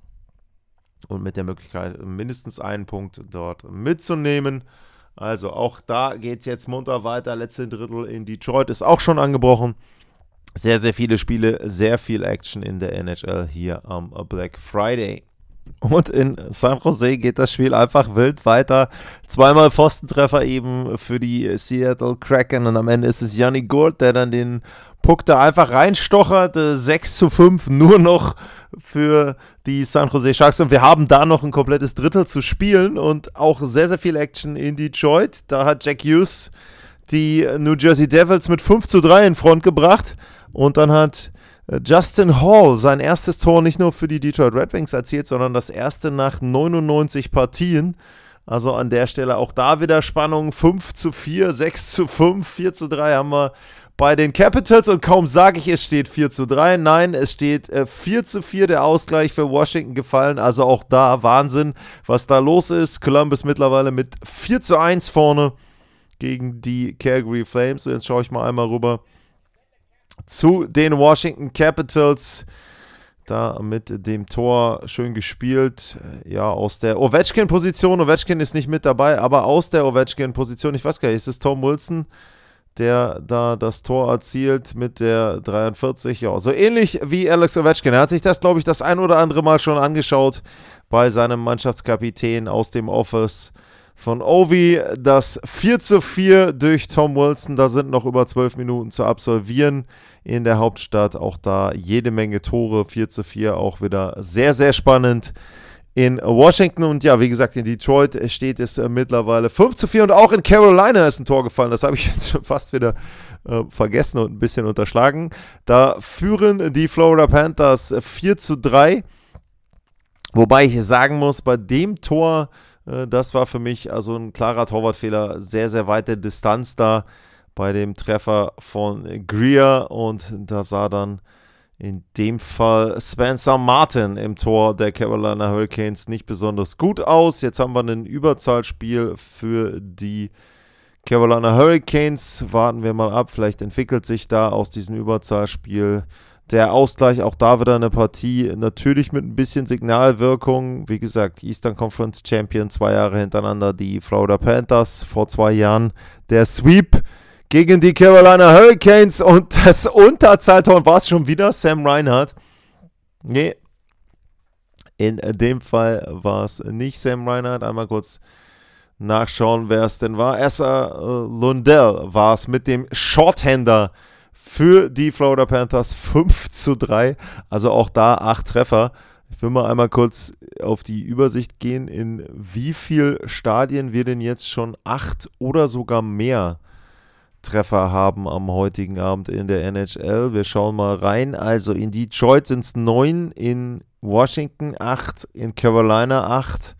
und mit der Möglichkeit, mindestens einen Punkt dort mitzunehmen. Also auch da geht es jetzt munter weiter. Letzte Drittel in Detroit ist auch schon angebrochen. Sehr, sehr viele Spiele, sehr viel Action in der N H L hier am Black Friday. Und in San Jose geht das Spiel einfach wild weiter. Zweimal Pfostentreffer eben für die Seattle Kraken und am Ende ist es Yannick Gourde, der dann den Puck da einfach reinstochert. sechs zu fünf nur noch für die San Jose Sharks und wir haben da noch ein komplettes Drittel zu spielen und auch sehr, sehr viel Action in Detroit. Da hat Jack Hughes die New Jersey Devils mit fünf zu drei in Front gebracht und dann hat Justin Hall sein erstes Tor nicht nur für die Detroit Red Wings erzielt, sondern das erste nach neunundneunzig Partien. Also an der Stelle auch da wieder Spannung. fünf zu vier, sechs zu fünf, vier zu drei haben wir bei den Capitals und kaum sage ich, es steht vier zu drei. Nein, es steht äh, vier zu vier, der Ausgleich für Washington gefallen. Also auch da Wahnsinn, was da los ist. Columbus mittlerweile mit vier zu eins vorne gegen die Calgary Flames. Und jetzt schaue ich mal einmal rüber zu den Washington Capitals. Da mit dem Tor schön gespielt. Ja, aus der Ovechkin-Position. Ovechkin ist nicht mit dabei, aber aus der Ovechkin-Position, ich weiß gar nicht, ist es Tom Wilson, der da das Tor erzielt mit der dreiundvierzig. Ja, so ähnlich wie Alex Ovechkin. Er hat sich das, glaube ich, das ein oder andere Mal schon angeschaut bei seinem Mannschaftskapitän aus dem Office von Ovi. Das vier zu vier durch Tom Wilson. Da sind noch über zwölf Minuten zu absolvieren in der Hauptstadt. Auch da jede Menge Tore. vier zu vier auch wieder sehr, sehr spannend in Washington. Und ja, wie gesagt, in Detroit steht es äh, mittlerweile fünf zu vier. Und auch in Carolina ist ein Tor gefallen. Das habe ich jetzt schon fast wieder äh, vergessen und ein bisschen unterschlagen. Da führen die Florida Panthers vier zu drei. Wobei ich sagen muss, bei dem Tor, äh, das war für mich also ein klarer Torwartfehler. Sehr, sehr weite Distanz da bei dem Treffer von Greer. Und da sah dann in dem Fall Spencer Martin im Tor der Carolina Hurricanes nicht besonders gut aus. Jetzt haben wir ein Überzahlspiel für die Carolina Hurricanes. Warten wir mal ab, vielleicht entwickelt sich da aus diesem Überzahlspiel der Ausgleich. Auch da wieder eine Partie, natürlich mit ein bisschen Signalwirkung. Wie gesagt, Eastern Conference Champion zwei Jahre hintereinander, die Florida Panthers, vor zwei Jahren der Sweep gegen die Carolina Hurricanes und das Unterzahltor war es schon wieder Sam Reinhart. Nee, in dem Fall war es nicht Sam Reinhart. Einmal kurz nachschauen, wer es denn war. Esa äh, Lundell war es mit dem Shorthander für die Florida Panthers fünf zu drei. Also auch da acht Treffer. Ich will mal einmal kurz auf die Übersicht gehen, in wie viel Stadien wir denn jetzt schon acht oder sogar mehr Treffer haben am heutigen Abend in der N H L. Wir schauen mal rein. Also in Detroit sind es neun, in Washington acht, in Carolina acht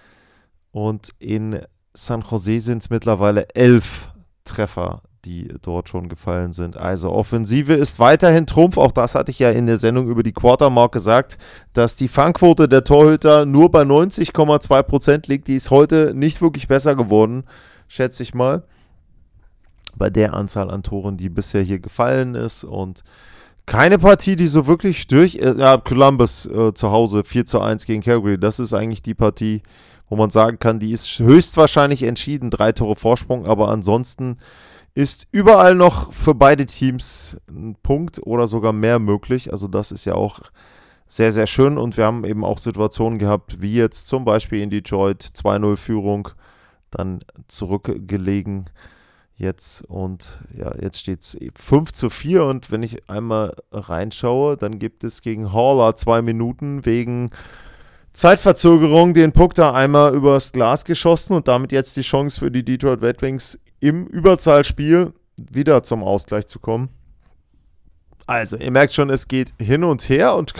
und in San Jose sind es mittlerweile elf Treffer, die dort schon gefallen sind. Also Offensive ist weiterhin Trumpf. Auch das hatte ich ja in der Sendung über die Quartermark gesagt, dass die Fangquote der Torhüter nur bei neunzig Komma zwei Prozent liegt. Die ist heute nicht wirklich besser geworden, schätze ich mal, bei der Anzahl an Toren, die bisher hier gefallen ist. Und keine Partie, die so wirklich durch... Äh, ja, Columbus äh, zu Hause vier zu eins gegen Calgary. Das ist eigentlich die Partie, wo man sagen kann, die ist höchstwahrscheinlich entschieden. Drei Tore Vorsprung, aber ansonsten ist überall noch für beide Teams ein Punkt oder sogar mehr möglich. Also das ist ja auch sehr, sehr schön. Und wir haben eben auch Situationen gehabt, wie jetzt zum Beispiel in Detroit, zwei null Führung, dann zurückgelegen jetzt. Und ja, jetzt steht es fünf zu vier. Und wenn ich einmal reinschaue, dann gibt es gegen Haller zwei Minuten wegen Zeitverzögerung den Puck da einmal übers Glas geschossen und damit jetzt die Chance für die Detroit Red Wings im Überzahlspiel wieder zum Ausgleich zu kommen. Also, ihr merkt schon, es geht hin und her und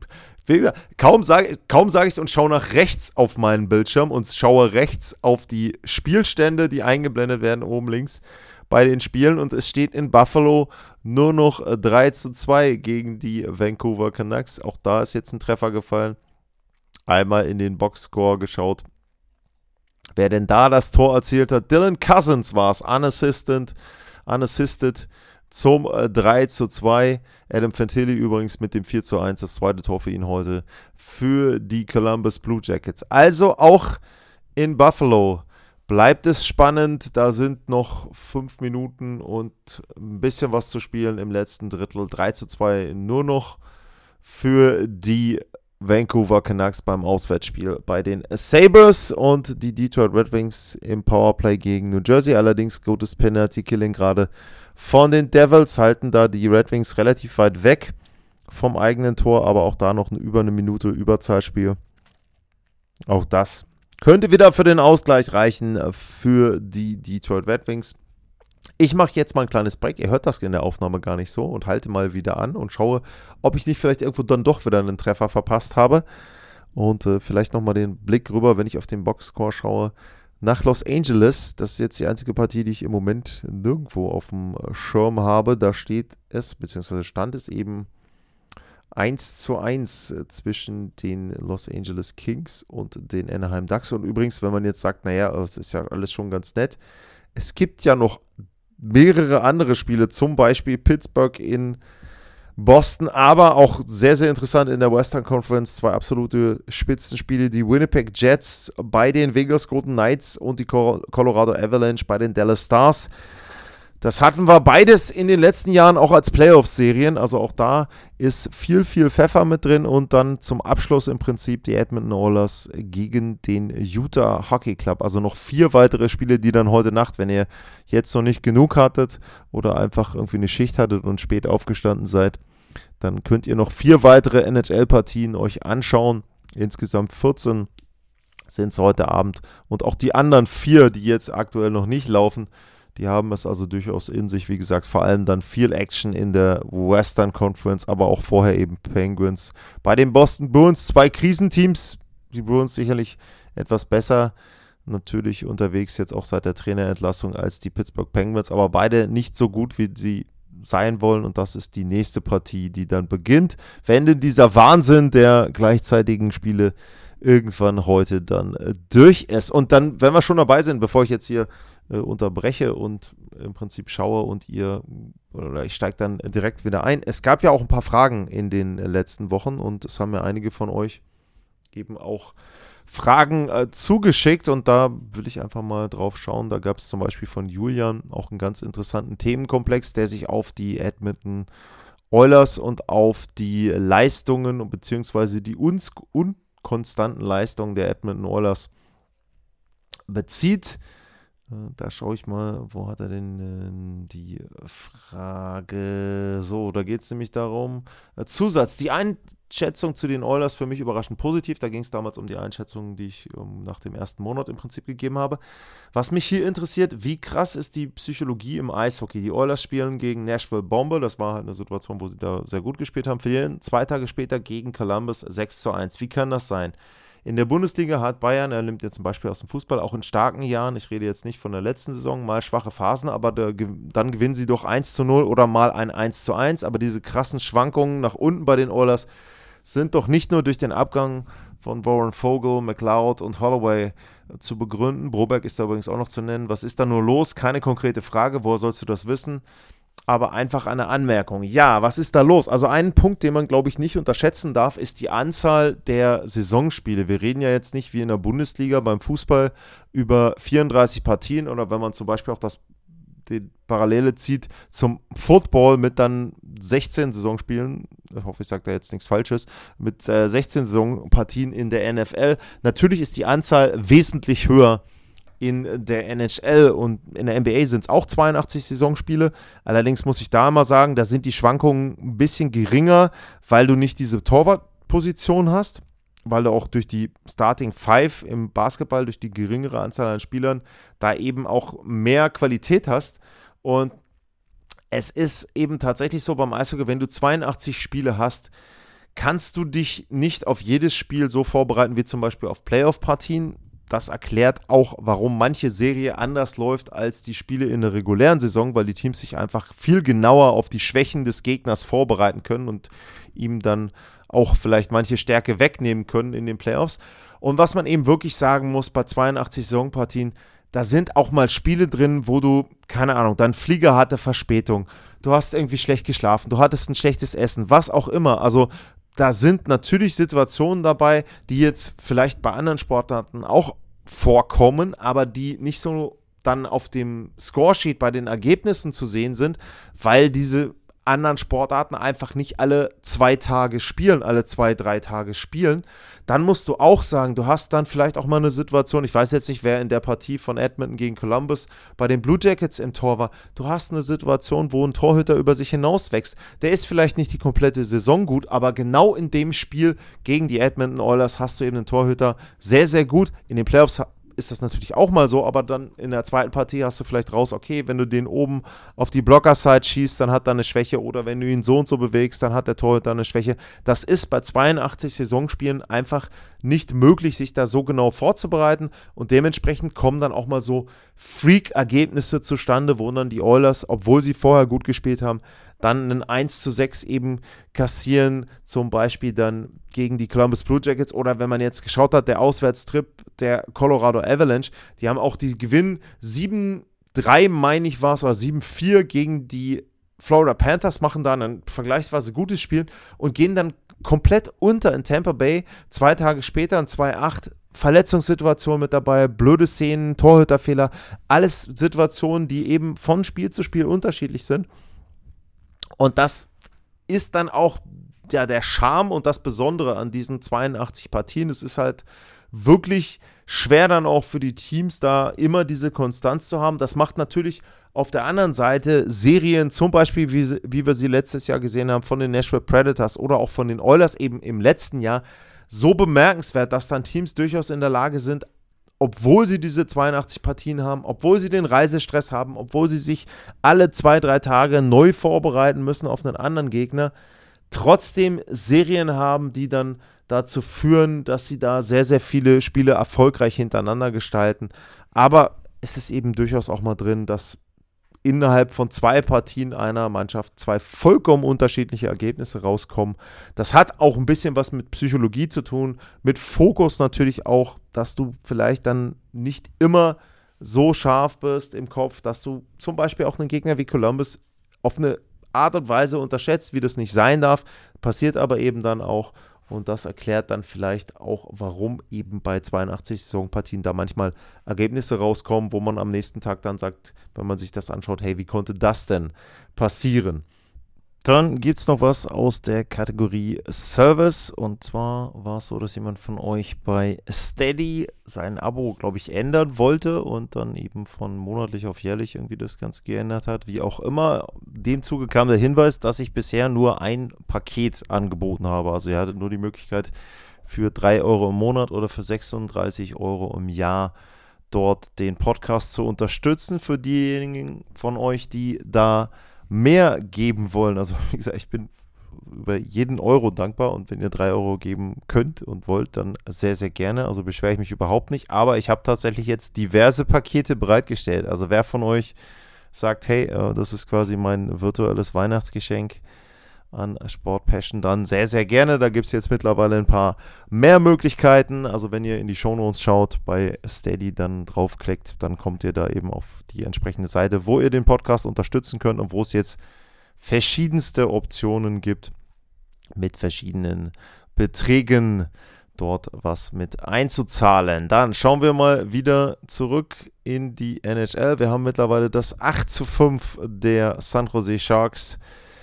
kaum sage kaum sag ich es und schaue nach rechts auf meinen Bildschirm und schaue rechts auf die Spielstände, die eingeblendet werden oben links bei den Spielen und es steht in Buffalo nur noch drei zu zwei gegen die Vancouver Canucks. Auch da ist jetzt ein Treffer gefallen. Einmal in den Boxscore geschaut, wer denn da das Tor erzielt hat. Dylan Cousins war es, unassisted, unassisted zum äh, drei zu zwei. Adam Fantilli übrigens mit dem vier zu eins, das zweite Tor für ihn heute für die Columbus Blue Jackets. Also auch in Buffalo bleibt es spannend. Da sind noch fünf Minuten und ein bisschen was zu spielen im letzten Drittel. drei zu zwei nur noch für die Vancouver Canucks beim Auswärtsspiel bei den Sabres und die Detroit Red Wings im Powerplay gegen New Jersey. Allerdings gutes Penalty-Killing gerade von den Devils, halten da die Red Wings relativ weit weg vom eigenen Tor, aber auch da noch eine, über eine Minute Überzahlspiel. Auch das könnte wieder für den Ausgleich reichen für die Detroit Red Wings. Ich mache jetzt mal ein kleines Break, ihr hört das in der Aufnahme gar nicht so und halte mal wieder an und schaue, ob ich nicht vielleicht irgendwo dann doch wieder einen Treffer verpasst habe und äh, vielleicht nochmal den Blick rüber, wenn ich auf den Boxscore schaue, nach Los Angeles. Das ist jetzt die einzige Partie, die ich im Moment nirgendwo auf dem Schirm habe. Da steht es, beziehungsweise stand es eben eins zu eins zwischen den Los Angeles Kings und den Anaheim Ducks. Und übrigens, wenn man jetzt sagt, naja, es ist ja alles schon ganz nett, es gibt ja noch mehrere andere Spiele, zum Beispiel Pittsburgh in Boston, aber auch sehr, sehr interessant in der Western Conference, zwei absolute Spitzenspiele, die Winnipeg Jets bei den Vegas Golden Knights und die Colorado Avalanche bei den Dallas Stars. Das hatten wir beides in den letzten Jahren auch als Playoff-Serien, also auch da ist viel, viel Pfeffer mit drin und dann zum Abschluss im Prinzip die Edmonton Oilers gegen den Utah Hockey Club. Also noch vier weitere Spiele, die dann heute Nacht, wenn ihr jetzt noch nicht genug hattet oder einfach irgendwie eine Schicht hattet und spät aufgestanden seid, dann könnt ihr noch vier weitere N H L-Partien euch anschauen. Insgesamt vierzehn sind es heute Abend und auch die anderen vier, die jetzt aktuell noch nicht laufen, die haben es also durchaus in sich, wie gesagt, vor allem dann viel Action in der Western Conference, aber auch vorher eben Penguins. Bei den Boston Bruins zwei Krisenteams, die Bruins sicherlich etwas besser natürlich unterwegs jetzt auch seit der Trainerentlassung als die Pittsburgh Penguins, aber beide nicht so gut, wie sie sein wollen und das ist die nächste Partie, die dann beginnt, wenn denn dieser Wahnsinn der gleichzeitigen Spiele irgendwann heute dann äh, durch ist. Und dann, wenn wir schon dabei sind, bevor ich jetzt hier äh, unterbreche und im Prinzip schaue und ihr, oder ich steige dann direkt wieder ein. Es gab ja auch ein paar Fragen in den letzten Wochen und es haben ja einige von euch eben auch Fragen äh, zugeschickt und da will ich einfach mal drauf schauen. Da gab es zum Beispiel von Julian auch einen ganz interessanten Themenkomplex, der sich auf die Edmonton Oilers und auf die Leistungen beziehungsweise die uns unkonstanten Leistungen der Edmonton Oilers bezieht. Da schaue ich mal, wo hat er denn äh, die Frage? So, da geht es nämlich darum, äh, Zusatz, die Einschätzung zu den Oilers für mich überraschend positiv. Da ging es damals um die Einschätzung, die ich um, nach dem ersten Monat im Prinzip gegeben habe. Was mich hier interessiert, wie krass ist die Psychologie im Eishockey? Die Oilers spielen gegen Nashville Bomber, das war halt eine Situation, wo sie da sehr gut gespielt haben, verlieren zwei Tage später gegen Columbus sechs zu eins. Wie kann das sein? In der Bundesliga hat Bayern, er nimmt jetzt ein Beispiel aus dem Fußball, auch in starken Jahren, ich rede jetzt nicht von der letzten Saison, mal schwache Phasen, aber da, dann gewinnen sie doch eins zu null oder mal ein eins zu eins, aber diese krassen Schwankungen nach unten bei den Oilers sind doch nicht nur durch den Abgang von Warren Vogel, McLeod und Holloway zu begründen. Broberg ist da übrigens auch noch zu nennen. Was ist da nur los? Keine konkrete Frage, woher sollst du das wissen? Aber einfach eine Anmerkung. Ja, was ist da los? Also ein Punkt, den man, glaube ich, nicht unterschätzen darf, ist die Anzahl der Saisonspiele. Wir reden ja jetzt nicht wie in der Bundesliga beim Fußball über vierunddreißig Partien oder wenn man zum Beispiel auch das, die Parallele zieht zum Football mit dann sechzehn Saisonspielen, ich hoffe, ich sage da jetzt nichts Falsches, mit äh, sechzehn Saisonpartien in der N F L. Natürlich ist die Anzahl wesentlich höher in der N H L und in der N B A sind es auch zweiundachtzig Saisonspiele. Allerdings muss ich da mal sagen, da sind die Schwankungen ein bisschen geringer, weil du nicht diese Torwartposition hast, weil du auch durch die Starting Five im Basketball, durch die geringere Anzahl an Spielern, da eben auch mehr Qualität hast. Und es ist eben tatsächlich so beim Eishockey, wenn du zweiundachtzig Spiele hast, kannst du dich nicht auf jedes Spiel so vorbereiten wie zum Beispiel auf Playoff-Partien. Das erklärt auch, warum manche Serie anders läuft als die Spiele in der regulären Saison, weil die Teams sich einfach viel genauer auf die Schwächen des Gegners vorbereiten können und ihm dann auch vielleicht manche Stärke wegnehmen können in den Playoffs. Und was man eben wirklich sagen muss, bei zweiundachtzig Saisonpartien, da sind auch mal Spiele drin, wo du, keine Ahnung, dein Flieger hatte Verspätung, du hast irgendwie schlecht geschlafen, du hattest ein schlechtes Essen, was auch immer. Also da sind natürlich Situationen dabei, die jetzt vielleicht bei anderen Sportarten auch vorkommen, aber die nicht so dann auf dem Scoresheet bei den Ergebnissen zu sehen sind, weil diese anderen Sportarten einfach nicht alle zwei Tage spielen, alle zwei, drei Tage spielen. Dann musst du auch sagen, du hast dann vielleicht auch mal eine Situation, ich weiß jetzt nicht, wer in der Partie von Edmonton gegen Columbus bei den Blue Jackets im Tor war, du hast eine Situation, wo ein Torhüter über sich hinauswächst. Der ist vielleicht nicht die komplette Saison gut, aber genau in dem Spiel gegen die Edmonton Oilers hast du eben einen Torhüter sehr, sehr gut. In den Playoffs ist das natürlich auch mal so, aber dann in der zweiten Partie hast du vielleicht raus, okay, wenn du den oben auf die Blocker-Side schießt, dann hat er eine Schwäche oder wenn du ihn so und so bewegst, dann hat der Torhüter eine Schwäche. Das ist bei zweiundachtzig Saisonspielen einfach nicht möglich, sich da so genau vorzubereiten und dementsprechend kommen dann auch mal so Freak-Ergebnisse zustande, wo dann die Oilers, obwohl sie vorher gut gespielt haben, dann einen eins zu sechs eben kassieren, zum Beispiel dann gegen die Columbus Blue Jackets oder wenn man jetzt geschaut hat, der Auswärtstrip der Colorado Avalanche, die haben auch die Gewinn sieben drei, meine ich war es, oder sieben vier gegen die Florida Panthers, machen da ein vergleichsweise gutes Spiel und gehen dann komplett unter in Tampa Bay, zwei Tage später ein zwei acht, Verletzungssituation mit dabei, blöde Szenen, Torhüterfehler, alles Situationen, die eben von Spiel zu Spiel unterschiedlich sind. Und das ist dann auch ja, der Charme und das Besondere an diesen zweiundachtzig Partien. Es ist halt wirklich schwer dann auch für die Teams da immer diese Konstanz zu haben. Das macht natürlich auf der anderen Seite Serien, zum Beispiel wie, wie wir sie letztes Jahr gesehen haben von den Nashville Predators oder auch von den Oilers eben im letzten Jahr, so bemerkenswert, dass dann Teams durchaus in der Lage sind, obwohl sie diese zweiundachtzig Partien haben, obwohl sie den Reisestress haben, obwohl sie sich alle zwei, drei Tage neu vorbereiten müssen auf einen anderen Gegner, trotzdem Serien haben, die dann dazu führen, dass sie da sehr, sehr viele Spiele erfolgreich hintereinander gestalten. Aber es ist eben durchaus auch mal drin, dass innerhalb von zwei Partien einer Mannschaft zwei vollkommen unterschiedliche Ergebnisse rauskommen. Das hat auch ein bisschen was mit Psychologie zu tun, mit Fokus natürlich auch, dass du vielleicht dann nicht immer so scharf bist im Kopf, dass du zum Beispiel auch einen Gegner wie Columbus auf eine Art und Weise unterschätzt, wie das nicht sein darf, passiert aber eben dann auch. Und das erklärt dann vielleicht auch, warum eben bei zweiundachtzig Saisonpartien da manchmal Ergebnisse rauskommen, wo man am nächsten Tag dann sagt, wenn man sich das anschaut, hey, wie konnte das denn passieren? Dann gibt es noch was aus der Kategorie Service, und zwar war es so, dass jemand von euch bei Steady sein Abo, glaube ich, ändern wollte und dann eben von monatlich auf jährlich irgendwie das Ganze geändert hat. Wie auch immer, dem Zuge kam der Hinweis, dass ich bisher nur ein Paket angeboten habe. Also ihr hattet nur die Möglichkeit für drei Euro im Monat oder für sechsunddreißig Euro im Jahr dort den Podcast zu unterstützen. Für diejenigen von euch, die da mehr geben wollen. Also wie gesagt, ich bin über jeden Euro dankbar, und wenn ihr drei Euro geben könnt und wollt, dann sehr, sehr gerne. Also beschwere ich mich überhaupt nicht. Aber ich habe tatsächlich jetzt diverse Pakete bereitgestellt. Also wer von euch sagt, hey, äh, das ist quasi mein virtuelles Weihnachtsgeschenk an Sport Passion, dann sehr, sehr gerne. Da gibt es jetzt mittlerweile ein paar mehr Möglichkeiten. Also wenn ihr in die Shownotes schaut, bei Steady dann draufklickt, dann kommt ihr da eben auf die entsprechende Seite, wo ihr den Podcast unterstützen könnt und wo es jetzt verschiedenste Optionen gibt, mit verschiedenen Beträgen dort was mit einzuzahlen. Dann schauen wir mal wieder zurück in die N H L. Wir haben mittlerweile das acht zu fünf der San Jose Sharks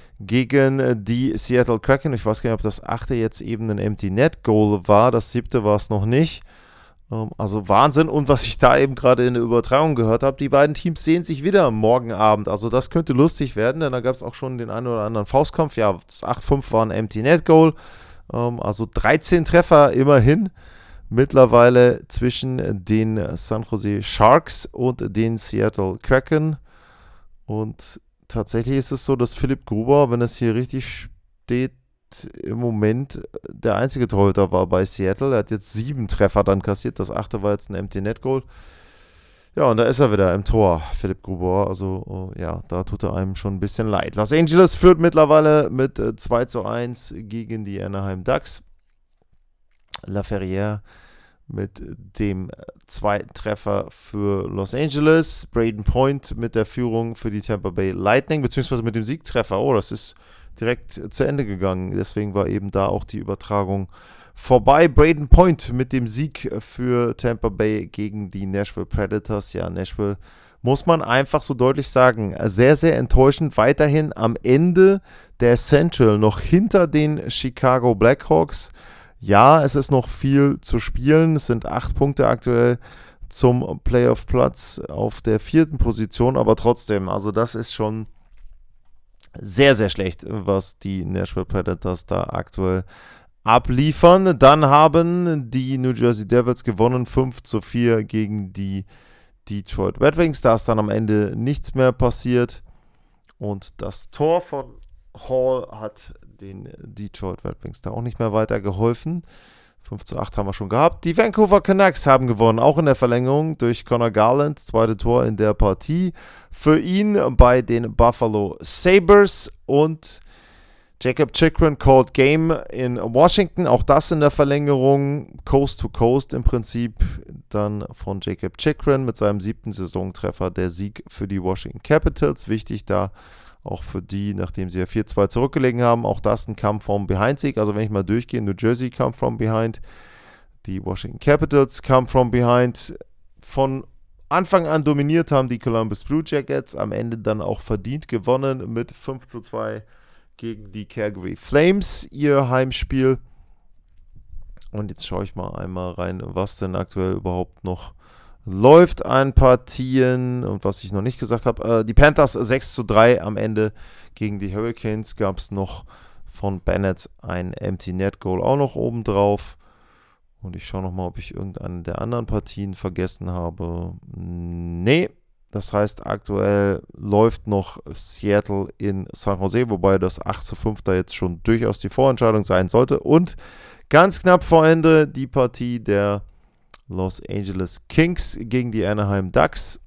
gegen die Seattle Kraken. Ich weiß gar nicht, ob das achte jetzt eben ein Empty Net Goal war. Das siebte war es noch nicht. Also Wahnsinn. Und was ich da eben gerade in der Übertragung gehört habe, die beiden Teams sehen sich wieder morgen Abend. Also das könnte lustig werden, denn da gab es auch schon den einen oder anderen Faustkampf. Ja, das acht fünf war ein Empty Net Goal. Also dreizehn Treffer immerhin mittlerweile zwischen den San Jose Sharks und den Seattle Kraken. Und tatsächlich ist es so, dass Philipp Gruber, wenn es hier richtig steht, im Moment der einzige Torhüter war bei Seattle. Er hat jetzt sieben Treffer dann kassiert. Das achte war jetzt ein Empty Net Goal. Ja, und da ist er wieder im Tor, Philipp Gruber. Also, oh, ja, da tut er einem schon ein bisschen leid. Los Angeles führt mittlerweile mit äh, zwei zu eins gegen die Anaheim Ducks. Laferrière mit dem zweiten Treffer für Los Angeles. Braden Point mit der Führung für die Tampa Bay Lightning, beziehungsweise mit dem Siegtreffer. Oh, das ist direkt zu Ende gegangen. Deswegen war eben da auch die Übertragung vorbei. Braden Point mit dem Sieg für Tampa Bay gegen die Nashville Predators. Ja, Nashville muss man einfach so deutlich sagen, sehr, sehr enttäuschend. Weiterhin am Ende der Central noch hinter den Chicago Blackhawks. Ja, es ist noch viel zu spielen. Es sind acht Punkte aktuell zum Playoff-Platz auf der vierten Position, aber trotzdem, also das ist schon sehr, sehr schlecht, was die Nashville Predators da aktuell abliefern. Dann haben die New Jersey Devils gewonnen, fünf zu vier gegen die Detroit Red Wings. Da ist dann am Ende nichts mehr passiert. Und das Tor von Hall hat den Detroit Red Wings da auch nicht mehr weitergeholfen. fünf zu acht haben wir schon gehabt. Die Vancouver Canucks haben gewonnen, auch in der Verlängerung durch Connor Garland. Zweite Tor in der Partie für ihn bei den Buffalo Sabres. Und Jacob Chychrun called Game in Washington. Auch das in der Verlängerung, Coast to Coast im Prinzip. Dann von Jacob Chychrun mit seinem siebten Saisontreffer der Sieg für die Washington Capitals. Wichtig da auch für die, nachdem sie ja vier zwei zurückgelegen haben. Auch das ein Come from Behind Sieg. Also wenn ich mal durchgehe, New Jersey Come from Behind. Die Washington Capitals Come from Behind. Von Anfang an dominiert haben die Columbus Blue Jackets. Am Ende dann auch verdient gewonnen mit fünf zu zwei gegen die Calgary Flames, ihr Heimspiel. Und jetzt schaue ich mal einmal rein, was denn aktuell überhaupt noch läuft an Partien und was ich noch nicht gesagt habe. Äh, die Panthers sechs zu drei am Ende gegen die Hurricanes. Gab es noch von Bennett ein Empty Net Goal auch noch oben drauf. Und ich schaue nochmal, ob ich irgendeine der anderen Partien vergessen habe. Nee, das heißt aktuell läuft noch Seattle in San Jose, wobei das acht zu fünf da jetzt schon durchaus die Vorentscheidung sein sollte. Und ganz knapp vor Ende die Partie der Los Angeles Kings gegen die Anaheim Ducks.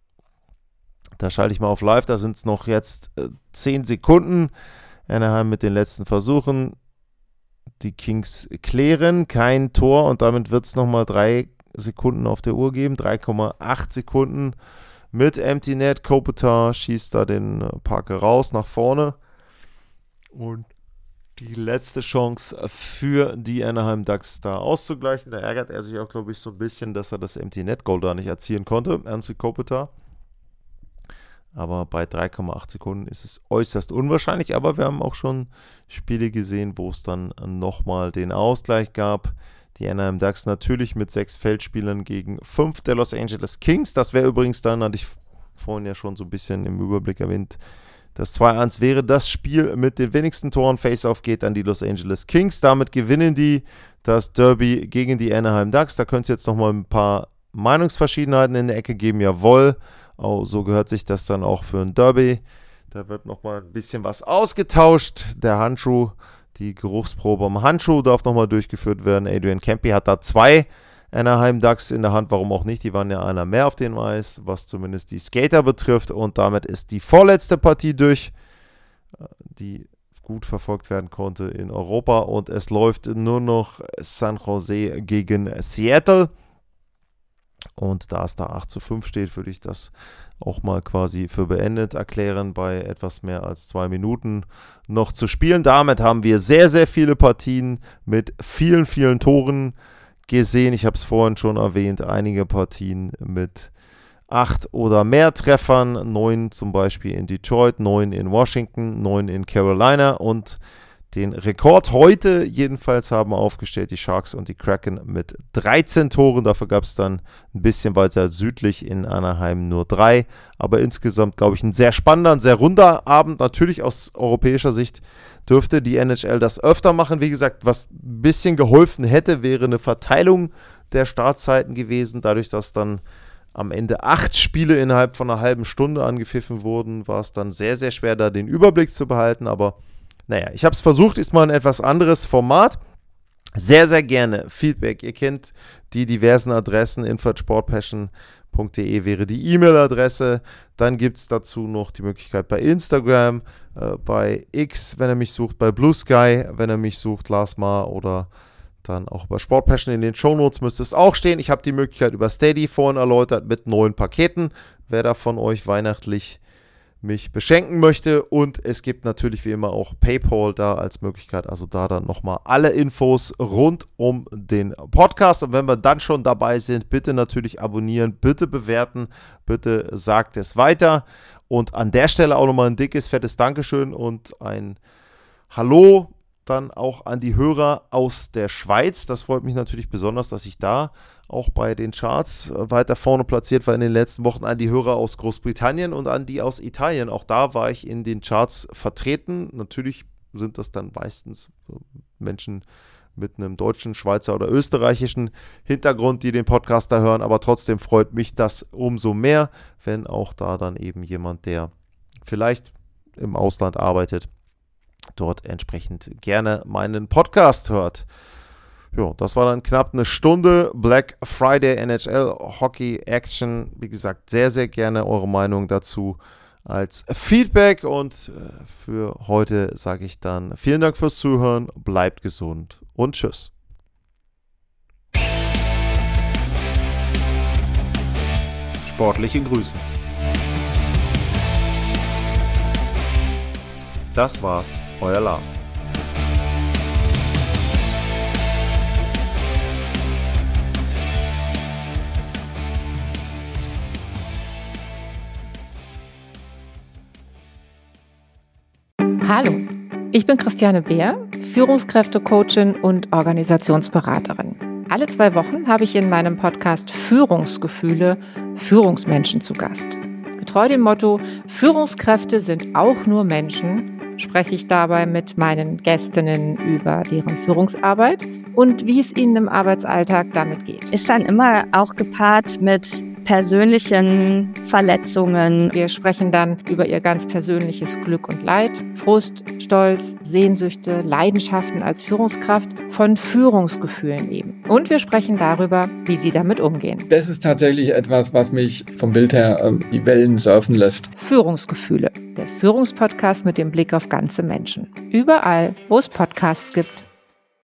Da schalte ich mal auf live, da sind es noch jetzt äh, zehn Sekunden. Anaheim mit den letzten Versuchen. Die Kings klären, kein Tor und damit wird es nochmal drei Sekunden auf der Uhr geben. drei Komma acht Sekunden mit Empty Net. Kopitar schießt da den Parker raus nach vorne. Und die letzte Chance für die Anaheim Ducks da auszugleichen. Da ärgert er sich auch, glaube ich, so ein bisschen, dass er das Empty Net Goal da nicht erzielen konnte. Anze Kopitar. Aber bei drei Komma acht Sekunden ist es äußerst unwahrscheinlich. Aber wir haben auch schon Spiele gesehen, wo es dann nochmal den Ausgleich gab. Die Anaheim Ducks natürlich mit sechs Feldspielern gegen fünf der Los Angeles Kings. Das wäre übrigens dann, hatte ich vorhin ja schon so ein bisschen im Überblick erwähnt, das zwei eins wäre das Spiel mit den wenigsten Toren. Face-Off geht an die Los Angeles Kings. Damit gewinnen die das Derby gegen die Anaheim Ducks. Da könnte es jetzt nochmal ein paar Meinungsverschiedenheiten in der Ecke geben. Jawohl, oh, so gehört sich das dann auch für ein Derby. Da wird nochmal ein bisschen was ausgetauscht. Der Handschuh, die Geruchsprobe am Handschuh darf nochmal durchgeführt werden. Adrian Kempe hat da zwei Anaheim Ducks in der Hand, warum auch nicht, die waren ja einer mehr auf dem Eis, was zumindest die Skater betrifft, und damit ist die vorletzte Partie durch, die gut verfolgt werden konnte in Europa, und es läuft nur noch San Jose gegen Seattle, und da es da acht zu fünf steht, würde ich das auch mal quasi für beendet erklären, bei etwas mehr als zwei Minuten noch zu spielen. Damit haben wir sehr, sehr viele Partien mit vielen, vielen Toren gesehen. Ich habe es vorhin schon erwähnt, einige Partien mit acht oder mehr Treffern, neun zum Beispiel in Detroit, neun in Washington, neun in Carolina, und den Rekord heute jedenfalls haben aufgestellt die Sharks und die Kraken mit dreizehn Toren. Dafür gab es dann ein bisschen weiter südlich in Anaheim nur drei. Aber insgesamt, glaube ich, ein sehr spannender, ein sehr runder Abend. Natürlich aus europäischer Sicht dürfte die N H L das öfter machen. Wie gesagt, was ein bisschen geholfen hätte, wäre eine Verteilung der Startzeiten gewesen. Dadurch, dass dann am Ende acht Spiele innerhalb von einer halben Stunde angepfiffen wurden, war es dann sehr, sehr schwer, da den Überblick zu behalten. Aber naja, ich habe es versucht, ist mal ein etwas anderes Format. Sehr, sehr gerne Feedback. Ihr kennt die diversen Adressen. info at sportpassion punkt de wäre die E-Mail-Adresse. Dann gibt es dazu noch die Möglichkeit bei Instagram, äh, bei X, wenn er mich sucht, bei Blue Sky, wenn er mich sucht, Lars Maar, oder dann auch bei Sportpassion. In den Shownotes müsste es auch stehen. Ich habe die Möglichkeit über Steady vorhin erläutert mit neuen Paketen. Wer da von euch weihnachtlich mich beschenken möchte, und es gibt natürlich wie immer auch PayPal da als Möglichkeit, also da dann nochmal alle Infos rund um den Podcast. Und wenn wir dann schon dabei sind, bitte natürlich abonnieren, bitte bewerten, bitte sagt es weiter, und an der Stelle auch nochmal ein dickes, fettes Dankeschön und ein Hallo dann auch an die Hörer aus der Schweiz. Das freut mich natürlich besonders, dass ich da auch bei den Charts weiter vorne platziert war in den letzten Wochen. An die Hörer aus Großbritannien und an die aus Italien. Auch da war ich in den Charts vertreten. Natürlich sind das dann meistens Menschen mit einem deutschen, Schweizer oder österreichischen Hintergrund, die den Podcast da hören. Aber trotzdem freut mich das umso mehr, wenn auch da dann eben jemand, der vielleicht im Ausland arbeitet, dort entsprechend gerne meinen Podcast hört. Ja, das war dann knapp eine Stunde Black Friday N H L Hockey Action. Wie gesagt, sehr, sehr gerne eure Meinung dazu als Feedback, und für heute sage ich dann vielen Dank fürs Zuhören, bleibt gesund und tschüss. Sportliche Grüße. Das war's, euer Lars. Hallo, ich bin Christiane Beer, Führungskräftecoachin und Organisationsberaterin. Alle zwei Wochen habe ich in meinem Podcast Führungsgefühle Führungsmenschen zu Gast. Getreu dem Motto, Führungskräfte sind auch nur Menschen, spreche ich dabei mit meinen Gästinnen über deren Führungsarbeit und wie es ihnen im Arbeitsalltag damit geht. Ist dann immer auch gepaart mit persönlichen Verletzungen. Wir sprechen dann über ihr ganz persönliches Glück und Leid, Frust, Stolz, Sehnsüchte, Leidenschaften als Führungskraft, von Führungsgefühlen eben. Und wir sprechen darüber, wie sie damit umgehen. Das ist tatsächlich etwas, was mich vom Bild her äh, die Wellen surfen lässt. Führungsgefühle, der Führungspodcast mit dem Blick auf ganze Menschen. Überall, wo es Podcasts gibt.